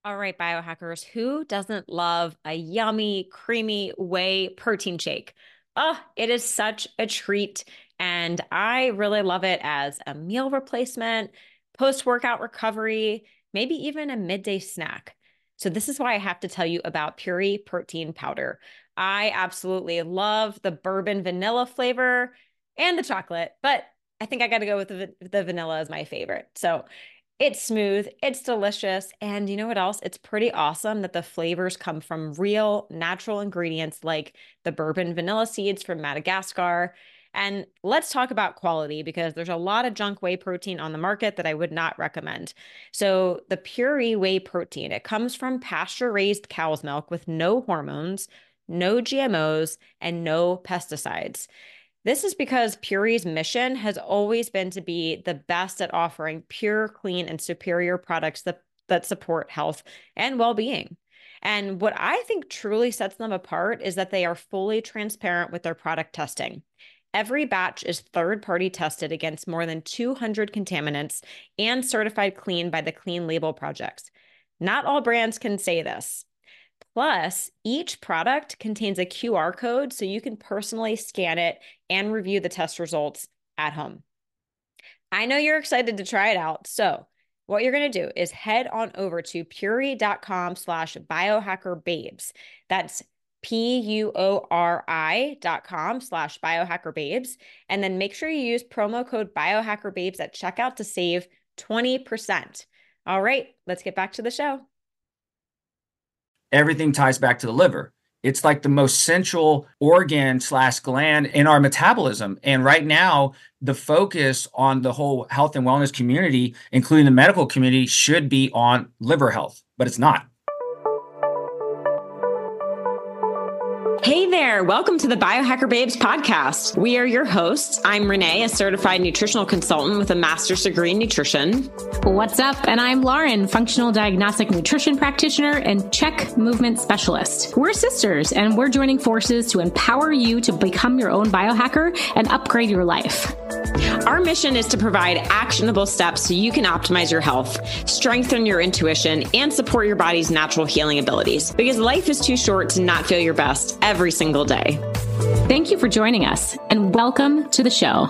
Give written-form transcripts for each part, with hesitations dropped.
All right, biohackers, who doesn't love a yummy, creamy whey protein shake? Oh, it is such a treat. And I really love it as a meal replacement, post-workout recovery, maybe even a midday snack. So this is why I have to tell you about Puri protein powder. I absolutely love the bourbon vanilla flavor and the chocolate, but I think I got to go with the vanilla as my favorite. So it's smooth, it's delicious, and you know what else? It's pretty awesome that the flavors come from real natural ingredients like the bourbon vanilla seeds from Madagascar. And let's talk about quality because there's a lot of junk whey protein on the market that I would not recommend. So, the Puree whey protein, it comes from pasture-raised cow's milk with no hormones, no GMOs, and no pesticides. This is because Puree's mission has always been to be the best at offering pure, clean, and superior products that support health and well-being. And what I think truly sets them apart is that they are fully transparent with their product testing. Every batch is third-party tested against more than 200 contaminants and certified clean by the Clean Label Project. Not all brands can say this. Plus, each product contains a QR code so you can personally scan it and review the test results at home. I know you're excited to try it out. So, what you're going to do is head on over to puri.com/biohackerbabes. That's PUORI.com/biohackerbabes. And then make sure you use promo code biohackerbabes at checkout to save 20%. All right, let's get back to the show. Everything ties back to the liver. It's like the most central organ / gland in our metabolism. And right now, the focus on the whole health and wellness community, including the medical community, should be on liver health, but it's not. Hey there, welcome to the Biohacker Babes podcast. We are your hosts. I'm Renee, a certified nutritional consultant with a master's degree in nutrition. What's up? And I'm Lauren, functional diagnostic nutrition practitioner and check movement specialist. We're sisters and we're joining forces to empower you to become your own biohacker and upgrade your life. Our mission is to provide actionable steps so you can optimize your health, strengthen your intuition, and support your body's natural healing abilities because life is too short to not feel your best every single day. Thank you for joining us and welcome to the show.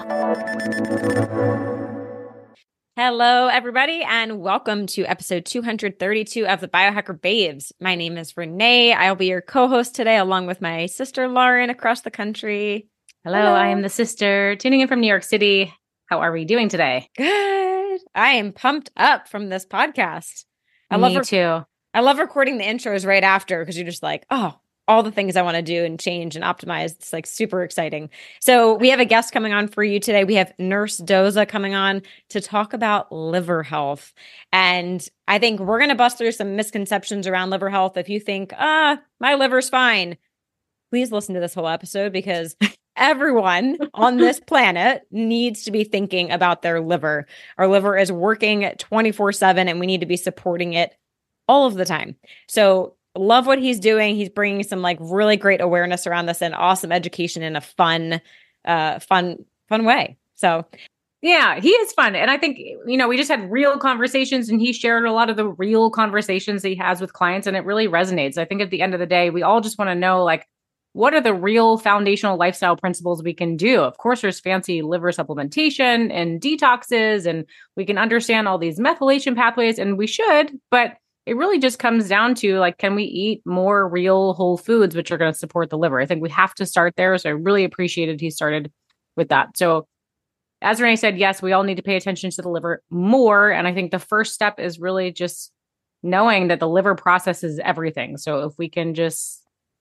Hello, everybody, and welcome to episode 232 of the Biohacker Babes. My name is Renee. I'll be your co-host today along with my sister Lauren across the country. Hello, I am the sister tuning in from New York City. How are we doing today? Good. I am pumped up from this podcast. Me too. I love recording the intros right after because you're just like, oh, all the things I want to do and change and optimize. It's like super exciting. So we have a guest coming on for you today. We have Nurse Doza coming on to talk about liver health. And I think we're going to bust through some misconceptions around liver health. If you think, my liver's fine, please listen to this whole episode because everyone on this planet needs to be thinking about their liver. Our liver is working 24/7 and we need to be supporting it all of the time. So love what he's doing. He's bringing some like really great awareness around this and awesome education in a fun way. So yeah, he is fun. And I think, we just had real conversations and he shared a lot of the real conversations that he has with clients and it really resonates. I think at the end of the day, we all just want to know like, what are the real foundational lifestyle principles we can do? Of course, there's fancy liver supplementation and detoxes, and we can understand all these methylation pathways, and we should, but it really just comes down to like, can we eat more real whole foods, which are going to support the liver? I think we have to start there. So I really appreciated he started with that. So as Renee said, yes, we all need to pay attention to the liver more. And I think the first step is really just knowing that the liver processes everything. So if we can just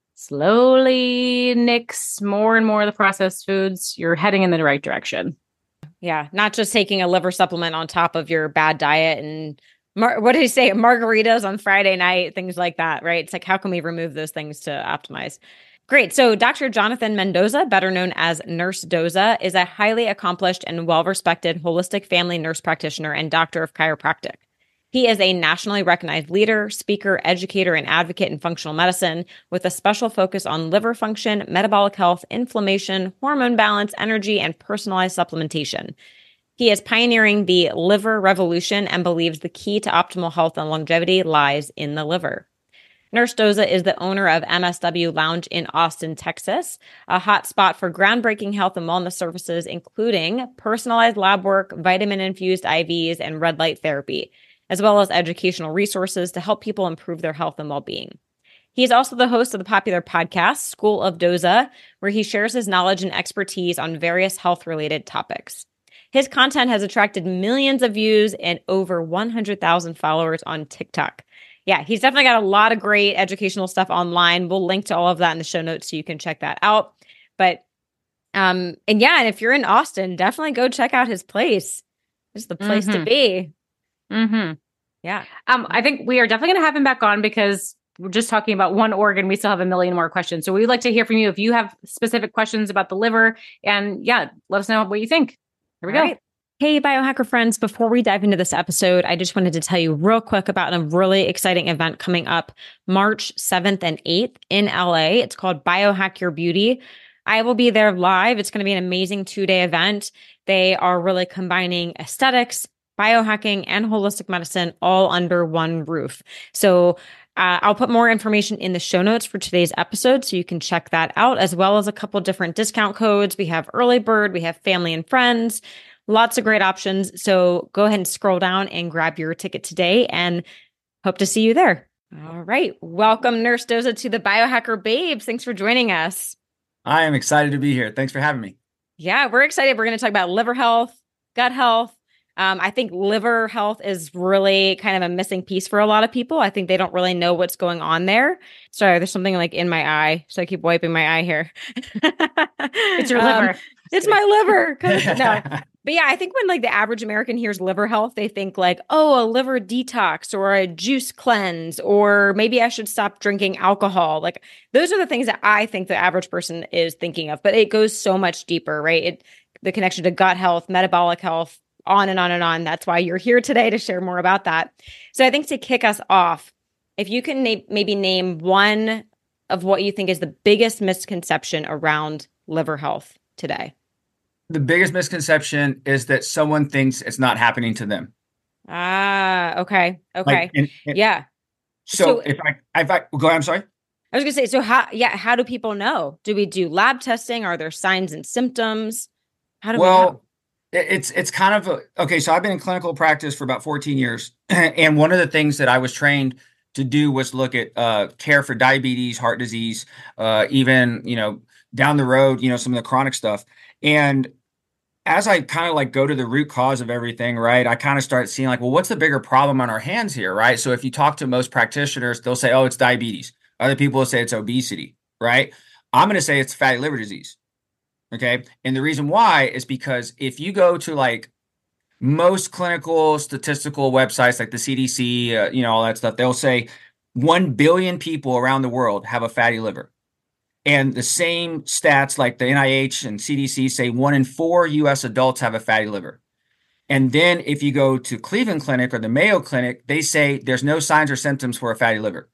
slowly nix more and more of the processed foods, you're heading in the right direction. Yeah, not just taking a liver supplement on top of your bad diet and what did he say? Margaritas on Friday night, things like that, right? It's like, how can we remove those things to optimize? Great. So Dr. Jonathan Mendoza, better known as Nurse Doza, is a highly accomplished and well-respected holistic family nurse practitioner and doctor of chiropractic. He is a nationally recognized leader, speaker, educator, and advocate in functional medicine with a special focus on liver function, metabolic health, inflammation, hormone balance, energy, and personalized supplementation. He is pioneering the liver revolution and believes the key to optimal health and longevity lies in the liver. Nurse Doza is the owner of MSW Lounge in Austin, Texas, a hot spot for groundbreaking health and wellness services, including personalized lab work, vitamin-infused IVs, and red light therapy, as well as educational resources to help people improve their health and well-being. He is also the host of the popular podcast, School of Doza, where he shares his knowledge and expertise on various health-related topics. His content has attracted millions of views and over 100,000 followers on TikTok. Yeah, he's definitely got a lot of great educational stuff online. We'll link to all of that in the show notes so you can check that out. But, and if you're in Austin, definitely go check out his place. It's the place to be. Mm-hmm. Yeah. I think we are definitely going to have him back on because we're just talking about one organ. We still have a million more questions. So we'd like to hear from you if you have specific questions about the liver. And yeah, let us know what you think. Here we go. Right. Hey, biohacker friends, before we dive into this episode, I just wanted to tell you real quick about a really exciting event coming up March 7th and 8th in LA. It's called Biohack Your Beauty. I will be there live. It's going to be an amazing 2-day event. They are really combining aesthetics, biohacking, and holistic medicine all under one roof. So I'll put more information in the show notes for today's episode so you can check that out, as well as a couple different discount codes. We have early bird, we have family and friends. Lots of great options. So go ahead and scroll down and grab your ticket today and hope to see you there. All right. Welcome, Nurse Doza, to the Biohacker Babes. Thanks for joining us. I am excited to be here. Thanks for having me. Yeah, we're excited. We're going to talk about liver health, gut health. I think liver health is really kind of a missing piece for a lot of people. I think they don't really know what's going on there. Sorry, there's something like in my eye. So I keep wiping my eye here. It's your liver. It's my liver. No. But yeah, I think when like the average American hears liver health, they think like, oh, a liver detox or a juice cleanse, or maybe I should stop drinking alcohol. Like those are the things that I think the average person is thinking of, but it goes so much deeper, right? The connection to gut health, metabolic health, on and on and on. That's why you're here today to share more about that. So I think to kick us off, if you can maybe name one of what you think is the biggest misconception around liver health today. The biggest misconception is that someone thinks it's not happening to them. Ah, okay. Like, yeah. So if I go, I'm sorry. I was gonna say, so how do people know? Do we do lab testing? Are there signs and symptoms? How do we know? It's kind of okay. So I've been in clinical practice for about 14 years. And one of the things that I was trained to do was look at care for diabetes, heart disease, even, down the road, some of the chronic stuff. And as I kind of like go to the root cause of everything, right, I kind of start seeing like, well, what's the bigger problem on our hands here, right? So if you talk to most practitioners, they'll say, oh, it's diabetes. Other people will say it's obesity, right? I'm going to say it's fatty liver disease. Okay. And the reason why is because if you go to like most clinical statistical websites like the CDC, all that stuff, they'll say 1 billion people around the world have a fatty liver. And the same stats like the NIH and CDC say 1 in 4 US adults have a fatty liver. And then if you go to Cleveland Clinic or the Mayo Clinic, they say there's no signs or symptoms for a fatty liver.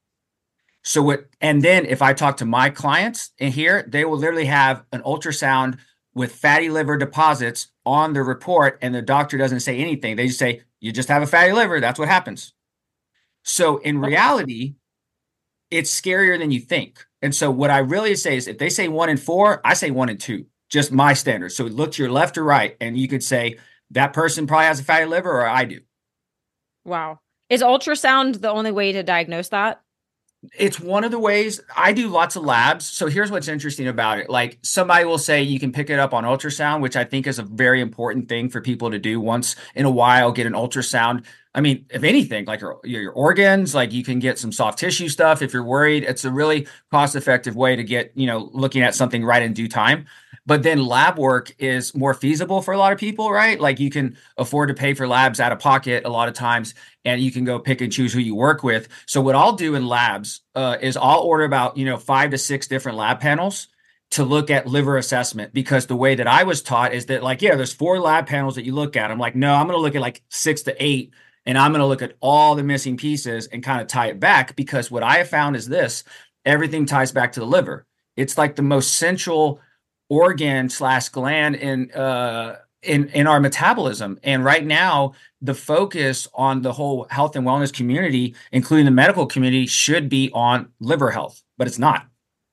And then if I talk to my clients in here, they will literally have an ultrasound with fatty liver deposits on the report, and the doctor doesn't say anything. They just say, you just have a fatty liver. That's what happens. So in reality, it's scarier than you think. And so what I really say is if they say 1 in 4, I say 1 in 2, just my standard. So look to your left or right, and you could say that person probably has a fatty liver or I do. Wow. Is ultrasound the only way to diagnose that? It's one of the ways. I do lots of labs. So here's what's interesting about it. Like somebody will say you can pick it up on ultrasound, which I think is a very important thing for people to do once in a while, get an ultrasound. I mean, if anything, like your organs, like you can get some soft tissue stuff. If you're worried, it's a really cost-effective way to get, looking at something right in due time. But then lab work is more feasible for a lot of people, right? Like you can afford to pay for labs out of pocket a lot of times, and you can go pick and choose who you work with. So what I'll do in labs is I'll order about, 5 to 6 different lab panels to look at liver assessment, because the way that I was taught is that there's 4 lab panels that you look at. I'm like, no, I'm going to look at like 6 to 8. And I'm going to look at all the missing pieces and kind of tie it back, because what I have found is everything ties back to the liver. It's like the most central organ / gland in our metabolism. And right now, the focus on the whole health and wellness community, including the medical community, should be on liver health, but it's not.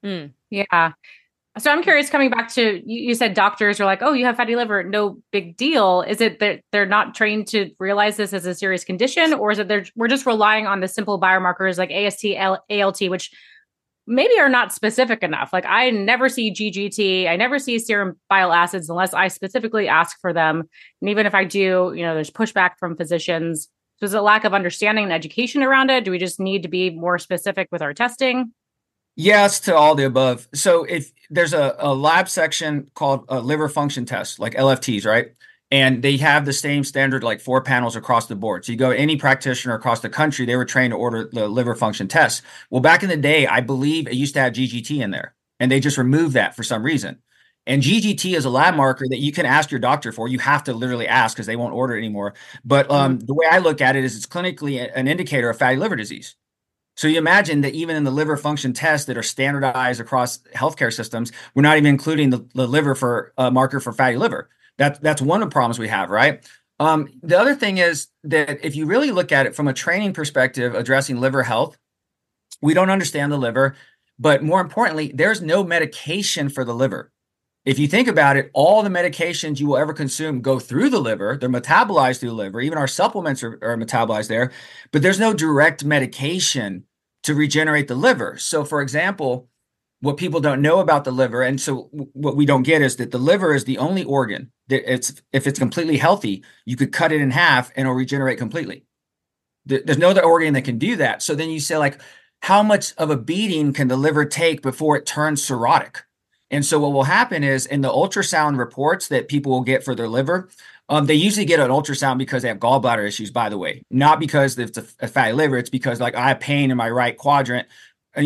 Yeah. So I'm curious, coming back to you said doctors are like, oh, you have fatty liver, no big deal. Is it that they're not trained to realize this as a serious condition, or is it we're just relying on the simple biomarkers like AST, ALT, which maybe are not specific enough? Like I never see GGT, I never see serum bile acids unless I specifically ask for them. And even if I do, there's pushback from physicians. So is it a lack of understanding and education around it? Do we just need to be more specific with our testing? Yes, to all the above. So if there's a lab section called liver function tests, like LFTs, right? And they have the same standard, like 4 panels across the board. So you go to any practitioner across the country, they were trained to order the liver function tests. Well, back in the day, I believe it used to have GGT in there, and they just removed that for some reason. And GGT is a lab marker that you can ask your doctor for. You have to literally ask because they won't order it anymore. But the way I look at it is it's clinically an indicator of fatty liver disease. So you imagine that even in the liver function tests that are standardized across healthcare systems, we're not even including the liver for marker for fatty liver. That's one of the problems we have, right? The other thing is that if you really look at it from a training perspective, addressing liver health, we don't understand the liver, but more importantly, there's no medication for the liver. If you think about it, all the medications you will ever consume go through the liver. They're metabolized through the liver. Even our supplements are metabolized there, but there's no direct medication to regenerate the liver. So for example, what people don't know about the liver, and so what we don't get is that the liver is the only organ that if it's completely healthy, you could cut it in half and it'll regenerate completely. There's no other organ that can do that. So then you say, like, how much of a beating can the liver take before it turns cirrhotic? And so what will happen is in the ultrasound reports that people will get for their liver, they usually get an ultrasound because they have gallbladder issues, by the way, not because it's a fatty liver. It's because, like, I have pain in my right quadrant. And,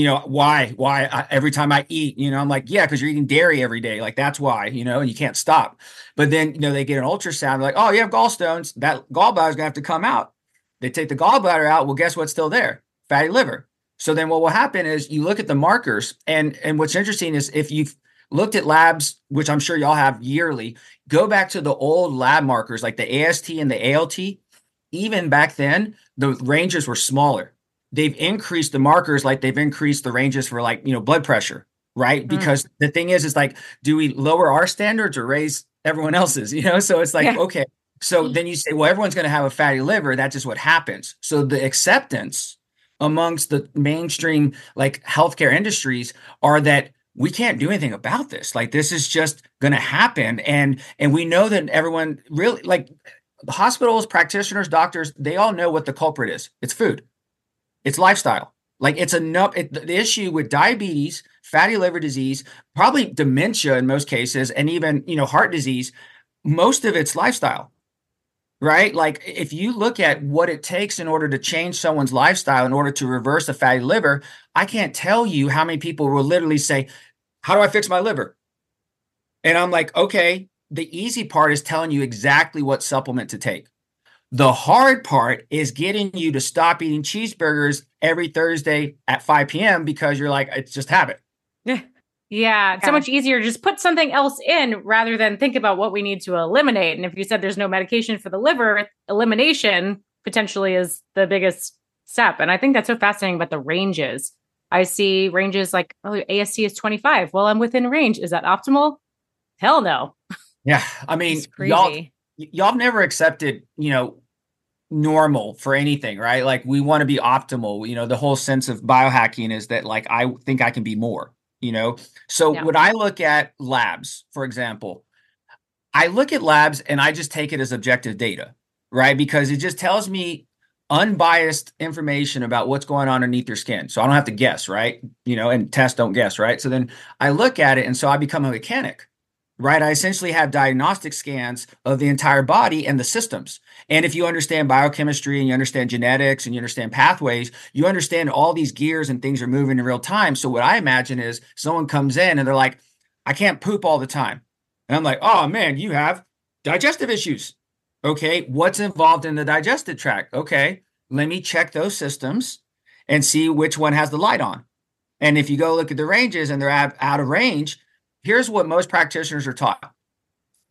why every time I eat, I'm like, yeah, because you're eating dairy every day. Like, that's why, and you can't stop. But then, they get an ultrasound, like, oh, you have gallstones. That gallbladder is going to have to come out. They take the gallbladder out. Well, guess what's still there? Fatty liver. So then what will happen is you look at the markers. And what's interesting is if you've looked at labs, which I'm sure y'all have yearly, go back to the old lab markers like the AST and the ALT. Even back then, the ranges were smaller. They've increased the markers like they've increased the ranges for, like, blood pressure, right? Because the thing is like, do we lower our standards or raise everyone else's, So it's like, okay. So then you say, well, everyone's going to have a fatty liver. That's just what happens. So the acceptance amongst the mainstream, like, healthcare industries are that we can't do anything about this. Like, this is just going to happen. And we know that everyone really, like, the hospitals, practitioners, doctors, they all know what the culprit is. It's food. It's lifestyle. Like, it's enough. The issue with diabetes, fatty liver disease, probably dementia in most cases, and even, heart disease, most of it's lifestyle, right? Like, if you look at what it takes in order to change someone's lifestyle, in order to reverse a fatty liver, I can't tell you how many people will literally say, how do I fix my liver? And I'm like, okay, the easy part is telling you exactly what supplement to take. The hard part is getting you to stop eating cheeseburgers every Thursday at 5 p.m. because you're like, it's just habit. Yeah. It's so much easier to just put something else in rather than think about what we need to eliminate. And if you said there's no medication for the liver, elimination potentially is the biggest step. And I think that's so fascinating about the ranges. I see ranges like, oh, AST is 25. Well, I'm within range. Is that optimal? Hell no. Yeah. I mean, y'all have never accepted, normal for anything, right? Like, we want to be optimal. The whole sense of biohacking is that, like, I think I can be more, So when I look at labs, for example, I look at labs and I just take it as objective data, right? Because it just tells me unbiased information about what's going on underneath your skin. So I don't have to guess, right? And tests don't guess, right? So then I look at it, and so I become a mechanic, right? I essentially have diagnostic scans of the entire body and the systems. And if you understand biochemistry and you understand genetics and you understand pathways, you understand all these gears and things are moving in real time. So what I imagine is someone comes in and they're like, I can't poop all the time. And I'm like, oh man, you have digestive issues. Okay, what's involved in the digestive tract? Okay, let me check those systems and see which one has the light on. And if you go look at the ranges and they're out of range, here's what most practitioners are taught.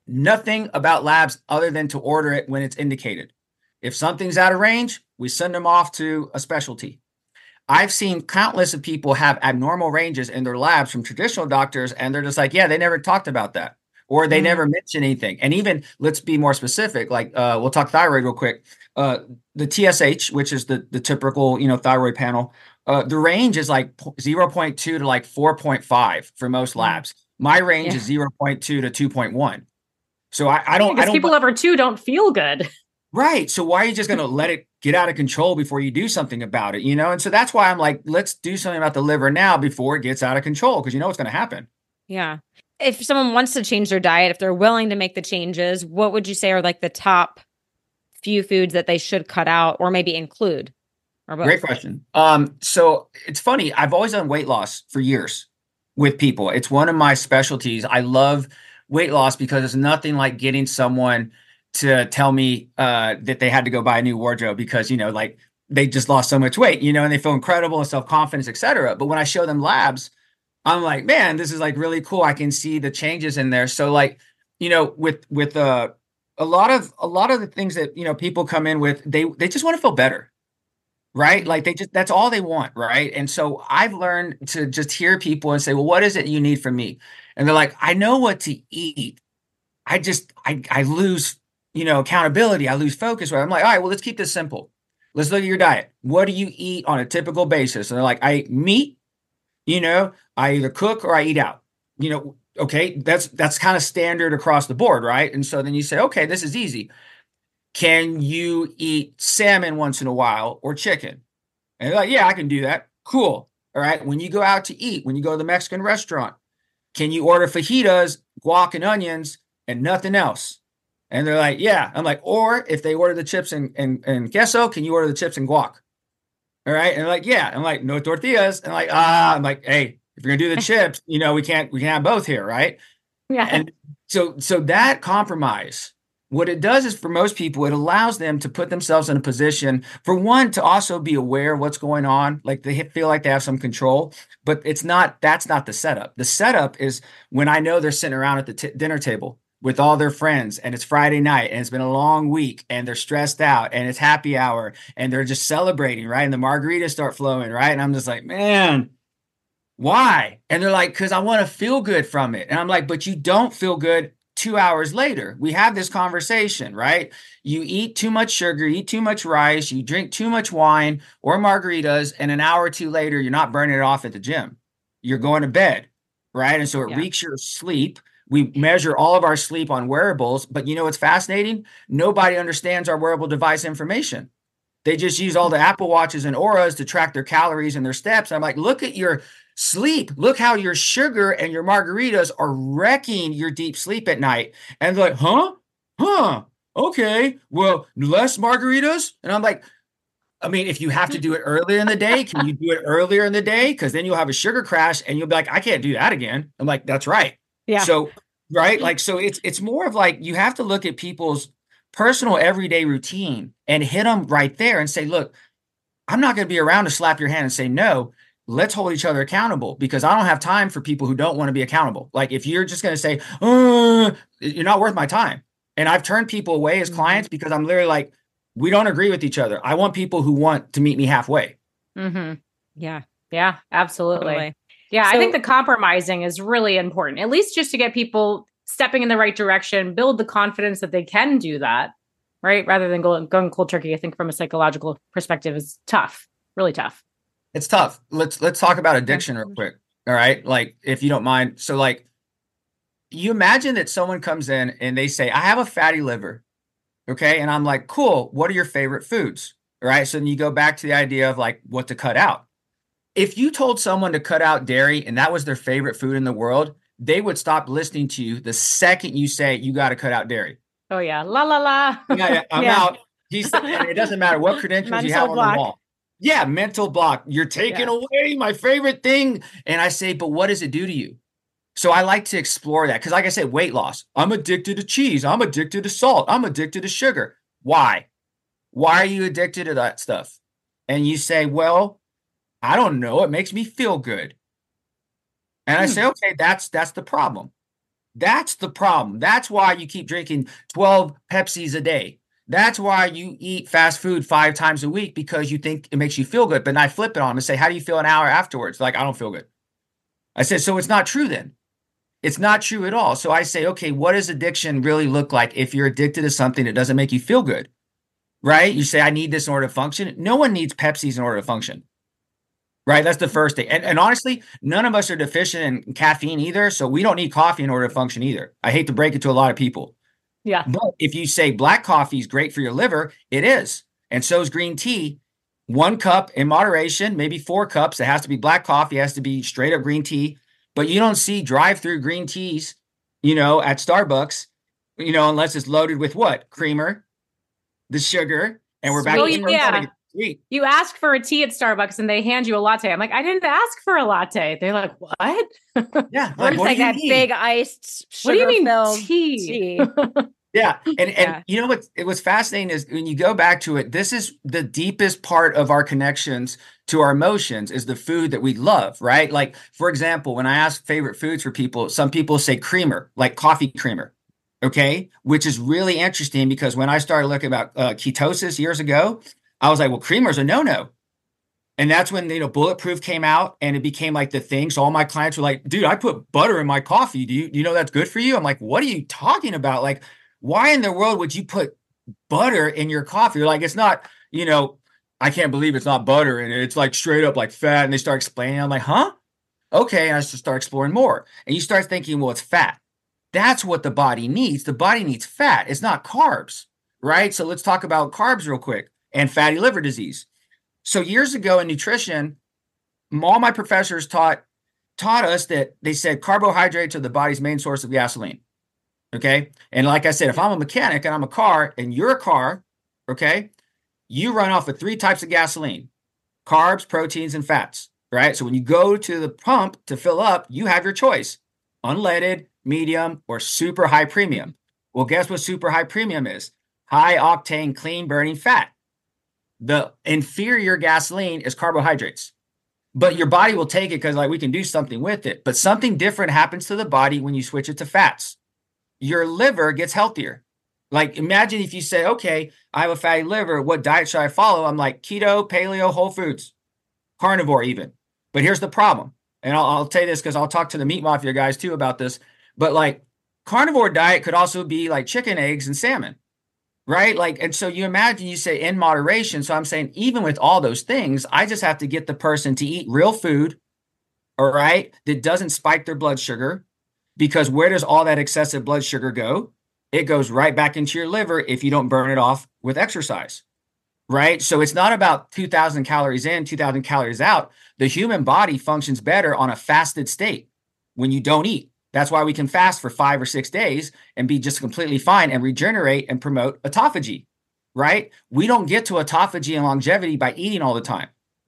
nothing about labs other than to order it when it's indicated. If something's out of range, we send them off to a specialty. I've seen countless of people have abnormal ranges in their labs from traditional doctors, and they're just like, yeah, they never talked about that, or they never mentioned anything. And even, let's be more specific, like we'll talk thyroid real quick. The TSH, which is the typical, thyroid panel, the range is like 0.2 to like 4.5 for most labs. My range is 0.2 to 2.1. So I don't, because people over 2 don't feel good. Right. So why are you just going to let it get out of control before you do something about it, And so that's why I'm like, let's do something about the liver now before it gets out of control, because you know what's going to happen. Yeah. If someone wants to change their diet, if they're willing to make the changes, what would you say are like the top few foods that they should cut out or maybe include? Or both? Great question. So it's funny. I've always done weight loss for years with people. It's one of my specialties. I love weight loss because it's nothing like getting someone to tell me that they had to go buy a new wardrobe because, like they just lost so much weight, and they feel incredible and self-confidence, etc. But when I show them labs, I'm like, man, this is like really cool. I can see the changes in there. So like, with a lot of the things that, people come in with, they just want to feel better. Right. Like that's all they want. Right. And so I've learned to just hear people and say, well, what is it you need from me? And they're like, I know what to eat. I lose, accountability. I lose focus. Right. I'm like, all right, well, let's keep this simple. Let's look at your diet. What do you eat on a typical basis? And they're like, I eat meat, I either cook or I eat out, okay. That's kind of standard across the board. Right. And so then you say, okay, this is easy. Can you eat salmon once in a while or chicken? And they're like, yeah, I can do that. Cool. All right. When you go out to eat, when you go to the Mexican restaurant, can you order fajitas, guac, and onions and nothing else? And they're like, yeah. I'm like, or if they order the chips and queso, can you order the chips and guac? All right. And they're like, yeah. I'm like, no tortillas. And I'm like, hey, if you're gonna do the chips, we can't have both here, right? Yeah. And so that compromise, what it does is for most people, it allows them to put themselves in a position, for one, to also be aware of what's going on. Like they feel like they have some control, but that's not the setup. The setup is when I know they're sitting around at the dinner table with all their friends and it's Friday night and it's been a long week and they're stressed out and it's happy hour and they're just celebrating, right? And the margaritas start flowing, right? And I'm just like, man, why? And they're like, because I want to feel good from it. And I'm like, but you don't feel good 2 hours later. We have this conversation, right? You eat too much sugar, eat too much rice, you drink too much wine or margaritas, and an hour or two later, you're not burning it off at the gym. You're going to bed, right? And so it wreaks your sleep. We measure all of our sleep on wearables, but what's fascinating? Nobody understands our wearable device information. They just use all the Apple Watches and Auras to track their calories and their steps. I'm like, look at your sleep. Look how your sugar and your margaritas are wrecking your deep sleep at night. And they're like, okay, well, less margaritas. And I'm like, I mean, if you have to do it earlier in the day, can you do it earlier in the day? Because then you'll have a sugar crash and you'll be like, I can't do that again. I'm like, that's right. Yeah. So, right. Like, so it's more of like, you have to look at people's personal everyday routine and hit them right there and say, look, I'm not going to be around to slap your hand and say, no, let's hold each other accountable, because I don't have time for people who don't want to be accountable. Like if you're just going to say, you're not worth my time. And I've turned people away as clients because I'm literally like, we don't agree with each other. I want people who want to meet me halfway. Mm-hmm. Yeah. Yeah, absolutely. Totally. Yeah. I think the compromising is really important, at least just to get people stepping in the right direction, build the confidence that they can do that, right? Rather than going cold turkey. I think from a psychological perspective is tough, really tough. It's tough. Let's talk about addiction real quick. All right. Like, if you don't mind. So like, you imagine that someone comes in and they say, I have a fatty liver. Okay. And I'm like, cool. What are your favorite foods? All right. So then you go back to the idea of like what to cut out. If you told someone to cut out dairy and that was their favorite food in the world, they would stop listening to you the second you say you got to cut out dairy. Oh yeah. La la la. Yeah, I'm out. And it doesn't matter what credentials you have on the wall. Yeah, mental block. You're taking away my favorite thing. And I say, but what does it do to you? So I like to explore that because, like I said, weight loss. I'm addicted to cheese. I'm addicted to salt. I'm addicted to sugar. Why? Why are you addicted to that stuff? And you say, well, I don't know. It makes me feel good. And I say, okay, that's the problem. That's the problem. That's why you keep drinking 12 Pepsis a day. That's why you eat fast food 5 times a week, because you think it makes you feel good. But I flip it on them and say, how do you feel an hour afterwards? Like, I don't feel good. I said, so it's not true then. It's not true at all. So I say, okay, what does addiction really look like if you're addicted to something that doesn't make you feel good? Right? You say, I need this in order to function. No one needs Pepsis in order to function. Right? That's the first thing. And honestly, none of us are deficient in caffeine either. So we don't need coffee in order to function either. I hate to break it to a lot of people. Yeah. But if you say black coffee is great for your liver, it is. And so is green tea. 1 cup in moderation, maybe 4 cups. It has to be black coffee. It has to be straight up green tea. But you don't see drive-through green teas, at Starbucks, unless it's loaded with what? Creamer, the sugar, and we're back to yeah. Sweet. You ask for a tea at Starbucks and they hand you a latte. I'm like, I didn't ask for a latte. They're like, what? Yeah. Like, what that big iced sugar. What do you mean tea? Yeah. And you know what? It was fascinating is when you go back to it, this is the deepest part of our connections to our emotions is the food that we love, right? Like, for example, when I ask favorite foods for people, some people say creamer, like coffee creamer. Okay. Which is really interesting because when I started looking about ketosis years ago, I was like, well, creamer's a no-no. And that's when, Bulletproof came out and it became like the thing. So all my clients were like, dude, I put butter in my coffee. Do you know that's good for you? I'm like, what are you talking about? Like, why in the world would you put butter in your coffee? You're like, it's not, I can't believe it's not butter in it. It's like straight up like fat. And they start explaining. I'm like, huh? Okay. And I just start exploring more. And you start thinking, well, it's fat. That's what the body needs. The body needs fat. It's not carbs, right? So let's talk about carbs real quick and fatty liver disease. So years ago in nutrition, all my professors taught us that they said carbohydrates are the body's main source of gasoline. Okay. And like I said, if I'm a mechanic and I'm a car and you're a car, okay, you run off of 3 types of gasoline: carbs, proteins, and fats, right? So when you go to the pump to fill up, you have your choice: unleaded, medium, or super high premium. Well, guess what super high premium is? High octane, clean burning fat. The inferior gasoline is carbohydrates. But your body will take it because we can do something with it. But something different happens to the body when you switch it to fats. Your liver gets healthier. Like, imagine if you say, okay, I have a fatty liver. What diet should I follow? I'm like keto, paleo, whole foods, carnivore even. But here's the problem. And I'll tell you this because I'll talk to the meat mafia guys too about this. But carnivore diet could also be like chicken, eggs, and salmon. Right? And so you imagine you say in moderation. So I'm saying even with all those things, I just have to get the person to eat real food, all right, that doesn't spike their blood sugar, because where does all that excessive blood sugar go? It goes right back into your liver if you don't burn it off with exercise, right? So it's not about 2,000 calories in, 2,000 calories out. The human body functions better on a fasted state when you don't eat. That's why we can fast for 5 or 6 days and be just completely fine and regenerate and promote autophagy, right? We don't get to autophagy and longevity by eating all the time.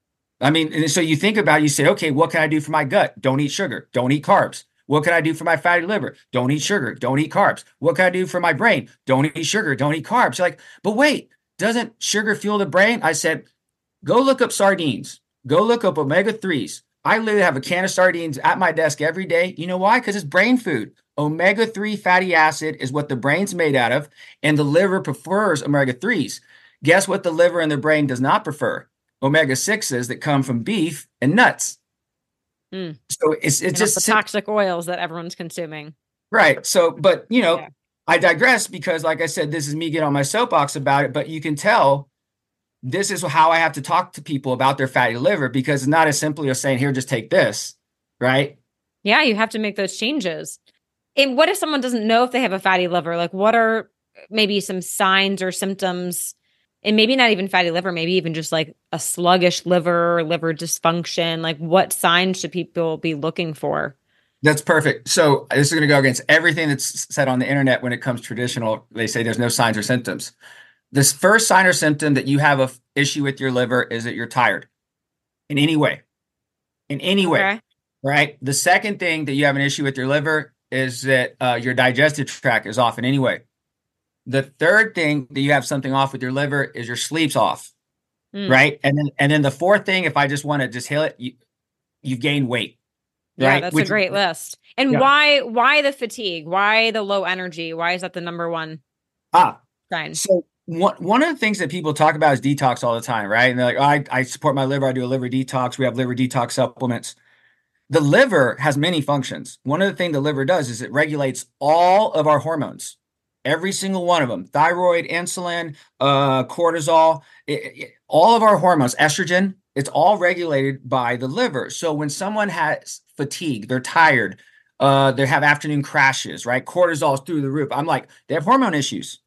I mean, and so you think about it, you say, okay, what can I do for my gut? Don't eat sugar. Don't eat carbs. What can I do for my fatty liver? Don't eat sugar. Don't eat carbs. What can I do for my brain? Don't eat sugar. Don't eat carbs. You're like, but wait, doesn't sugar fuel the brain? I said, go look up sardines. Go look up omega-3s. I literally have a can of sardines at my desk every day. You know why? Because it's brain food. Omega-3 fatty acid is what the brain's made out of, and the liver prefers omega-3s. Guess what the liver and the brain does not prefer? Omega-6s that come from beef and nuts. So it's just the toxic oils that everyone's consuming. Right. So, but I digress because, like I said, this is me getting on my soapbox about it, but you can tell this is how I have to talk to people about their fatty liver, because it's not as simply as saying, here, just take this, right? Yeah, you have to make those changes. And what if someone doesn't know if they have a fatty liver? Like, what are maybe some signs or symptoms? And maybe not even fatty liver, maybe even just like a sluggish liver, liver dysfunction. Like, what signs should people be looking for? That's perfect. So this is going to go against everything that's said on the internet when it comes to traditional. They say there's no signs or symptoms. This first sign or symptom that you have an issue with your liver is that you're tired in any way, right? The second thing that you have an issue with your liver is that your digestive tract is off in any way. The third thing that you have something off with your liver is your sleep's off, right? And then the fourth thing, if I just want to just hit it, you've gained weight. Yeah, right? that's a great list. And Yeah. why the fatigue? Why the low energy? Why is that the number one sign? So one of the things that people talk about is detox all the time, right? And they're like, oh, I support my liver. I do a liver detox. We have liver detox supplements. The liver has many functions. One of the things the liver does is it regulates all of our hormones, every single one of them: thyroid, insulin, cortisol, all of our hormones, estrogen. It's all regulated by the liver. So when someone has fatigue, they're tired, they have afternoon crashes, right? Cortisol is through the roof. I'm like, they have hormone issues.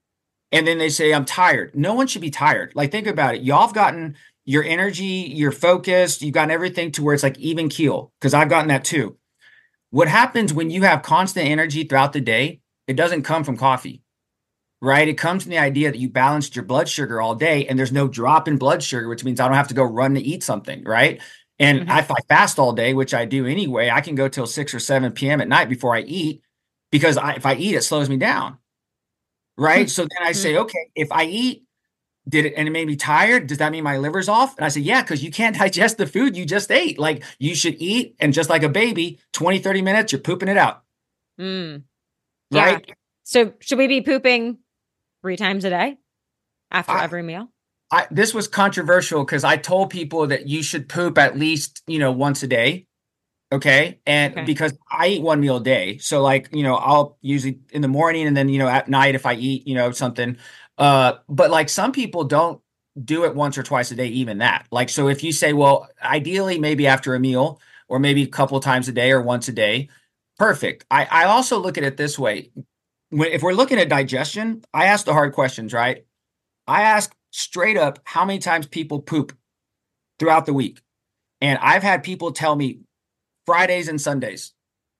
And then they say, I'm tired. No one should be tired. Like, think about it. Y'all have gotten your energy, you're focused, you've gotten everything to where it's like even keel, because I've gotten that too. What happens when you have constant energy throughout the day? It doesn't come from coffee, right? It comes from the idea that you balanced your blood sugar all day and there's no drop in blood sugar, which means I don't have to go run to eat something, right? And if I fast all day, which I do anyway, I can go till 6 or 7 p.m. at night before I eat, because if I eat, it slows me down. Right. So then I say, okay, if I eat, and it made me tired, does that mean my liver's off? And I say, yeah, because you can't digest the food you just ate. Like, you should eat, and just like a baby, 20, 30 minutes, you're pooping it out. Right. Yeah. So should we be pooping 3 times a day after every meal? This was controversial because I told people that you should poop at least, once a day. Okay. And because I eat 1 meal a day. So like, I'll usually in the morning, and then, at night, if I eat, something, but like some people don't do it once or twice a day, even that. Like, so if you say, well, ideally maybe after a meal, or maybe a couple of times a day or once a day, perfect. I also look at it this way. If we're looking at digestion, I ask the hard questions, right? I ask straight up how many times people poop throughout the week. And I've had people tell me Fridays and Sundays.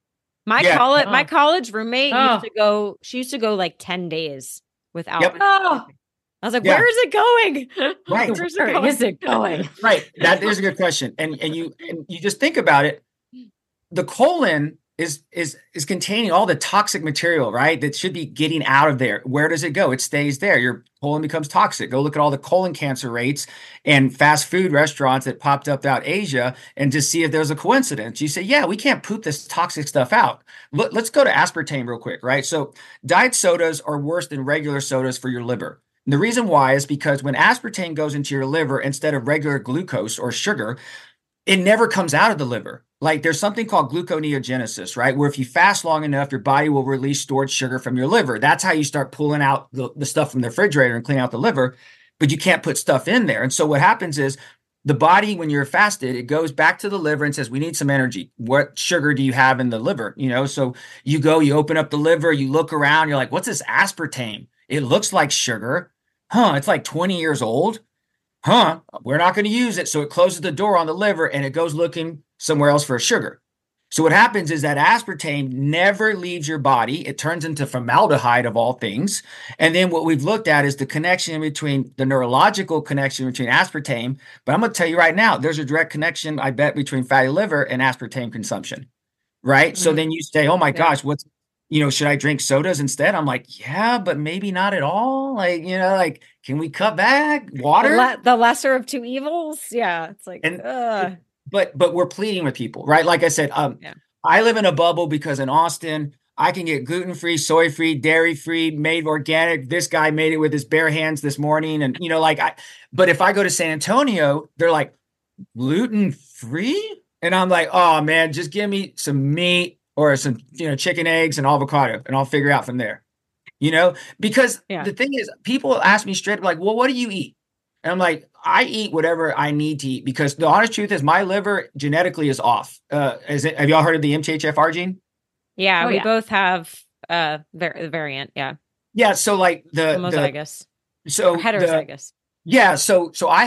My college roommate she used to go like 10 days without. Yep. I was like, where is it going? Right. Where's it going? Right. That is a good question. And you just think about it. The colon is containing all the toxic material, right? That should be getting out of there. Where does it go? It stays there. Your colon becomes toxic. Go look at all the colon cancer rates and fast food restaurants that popped up out Asia, and just see if there's a coincidence. You say, yeah, we can't poop this toxic stuff out. Let's go to aspartame real quick, right? So diet sodas are worse than regular sodas for your liver. And the reason why is because when aspartame goes into your liver instead of regular glucose or sugar, it never comes out of the liver. Like, there's something called gluconeogenesis, right? Where if you fast long enough, your body will release stored sugar from your liver. That's how you start pulling out the stuff from the refrigerator and clean out the liver, but you can't put stuff in there. And so what happens is the body, when you're fasted, it goes back to the liver and says, we need some energy. What sugar do you have in the liver? So you open up the liver, you look around, you're like, what's this aspartame? It looks like sugar. It's like 20 years old. We're not going to use it. So it closes the door on the liver, and it goes looking somewhere else for sugar. So what happens is that aspartame never leaves your body. It turns into formaldehyde, of all things. And then what we've looked at is the connection between the neurological connection between aspartame. But I'm going to tell you right now, there's a direct connection, I bet, between fatty liver and aspartame consumption, right? So then you say, oh my gosh, should I drink sodas instead? I'm like, yeah, but maybe not at all. Like, can we cut back water? The lesser of two evils. Yeah. It's like, but we're pleading with people, right? Like I said, I live in a bubble because in Austin, I can get gluten-free, soy-free, dairy-free, made organic. This guy made it with his bare hands this morning. And, but if I go to San Antonio, they're like, gluten-free? And I'm like, oh man, just give me some meat or some, chicken, eggs, and avocado, and I'll figure out from there, because the thing is, people ask me straight up, like, well, what do you eat? And I'm like, I eat whatever I need to eat, because the honest truth is my liver genetically is off. Have y'all heard of the MTHFR gene? Yeah, we both have the variant. Yeah. Yeah. So like the homozygous. So heterozygous. So I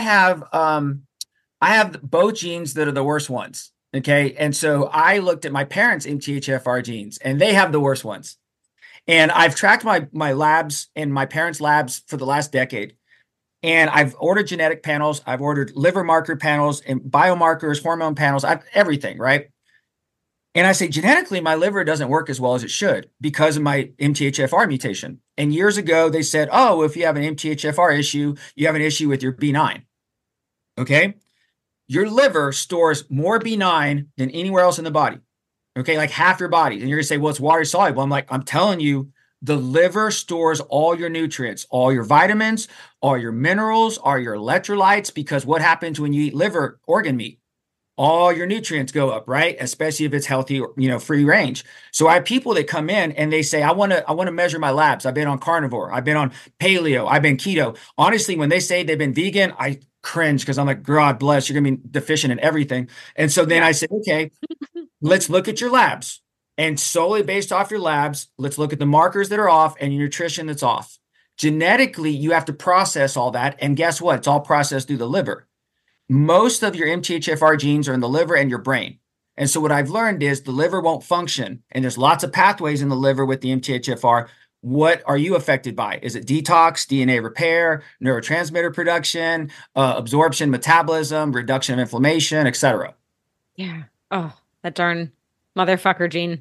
have both genes that are the worst ones. Okay. And so I looked at my parents' MTHFR genes, and they have the worst ones. And I've tracked my labs and my parents' labs for the last decade. And I've ordered genetic panels. I've ordered liver marker panels and biomarkers, hormone panels, everything, right? And I say, genetically, my liver doesn't work as well as it should because of my MTHFR mutation. And years ago, they said, oh, if you have an MTHFR issue, you have an issue with your B9. Okay. Your liver stores more B9 than anywhere else in the body. Okay, like half your body. And you're gonna say, well, it's water soluble. I'm like, I'm telling you, the liver stores all your nutrients, all your vitamins, all your minerals, all your electrolytes, because what happens when you eat liver organ meat? All your nutrients go up, right? Especially if it's healthy, free range. So I have people that come in and they say, I want to measure my labs. I've been on carnivore, I've been on paleo, I've been keto. Honestly, when they say they've been vegan, I cringe because I'm like, God bless, you're gonna be deficient in everything. And so then I say, okay, let's look at your labs. And solely based off your labs, let's look at the markers that are off and your nutrition that's off. Genetically, you have to process all that. And guess what? It's all processed through the liver. Most of your MTHFR genes are in the liver and your brain. And so what I've learned is the liver won't function. And there's lots of pathways in the liver with the MTHFR. What are you affected by? Is it detox, DNA repair, neurotransmitter production, absorption, metabolism, reduction of inflammation, etc.? Yeah. Oh, that darn motherfucker gene.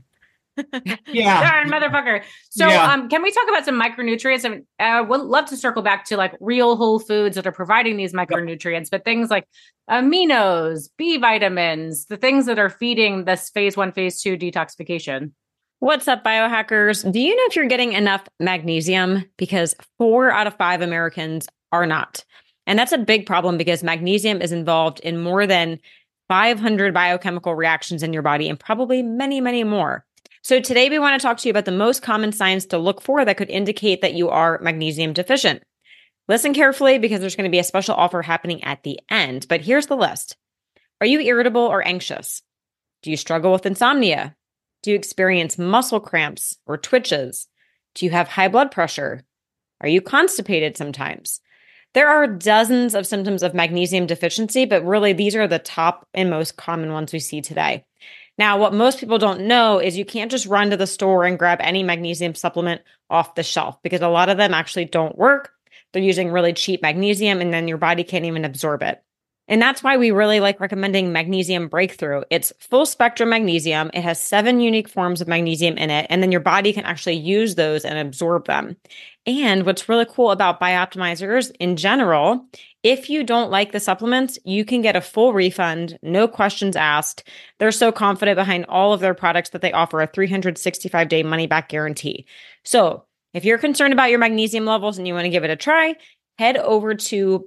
Yeah. Darn motherfucker. So can we talk about some micronutrients? I mean, would love to circle back to like real whole foods that are providing these micronutrients, but things like aminos, B vitamins, the things that are feeding this phase 1, phase 2 detoxification. What's up, biohackers? Do you know if you're getting enough magnesium? Because 4 out of 5 Americans are not. And that's a big problem because magnesium is involved in more than 500 biochemical reactions in your body and probably many, many more. So today we want to talk to you about the most common signs to look for that could indicate that you are magnesium deficient. Listen carefully because there's going to be a special offer happening at the end, but here's the list. Are you irritable or anxious? Do you struggle with insomnia? Do you experience muscle cramps or twitches? Do you have high blood pressure? Are you constipated sometimes? There are dozens of symptoms of magnesium deficiency, but really these are the top and most common ones we see today. Now, what most people don't know is you can't just run to the store and grab any magnesium supplement off the shelf because a lot of them actually don't work. They're using really cheap magnesium and then your body can't even absorb it. And that's why we really like recommending Magnesium Breakthrough. It's full spectrum magnesium. It has 7 unique forms of magnesium in it, and then your body can actually use those and absorb them. And what's really cool about Bioptimizers in general, if you don't like the supplements, you can get a full refund, no questions asked. They're so confident behind all of their products that they offer a 365-day money-back guarantee. So if you're concerned about your magnesium levels and you want to give it a try, head over to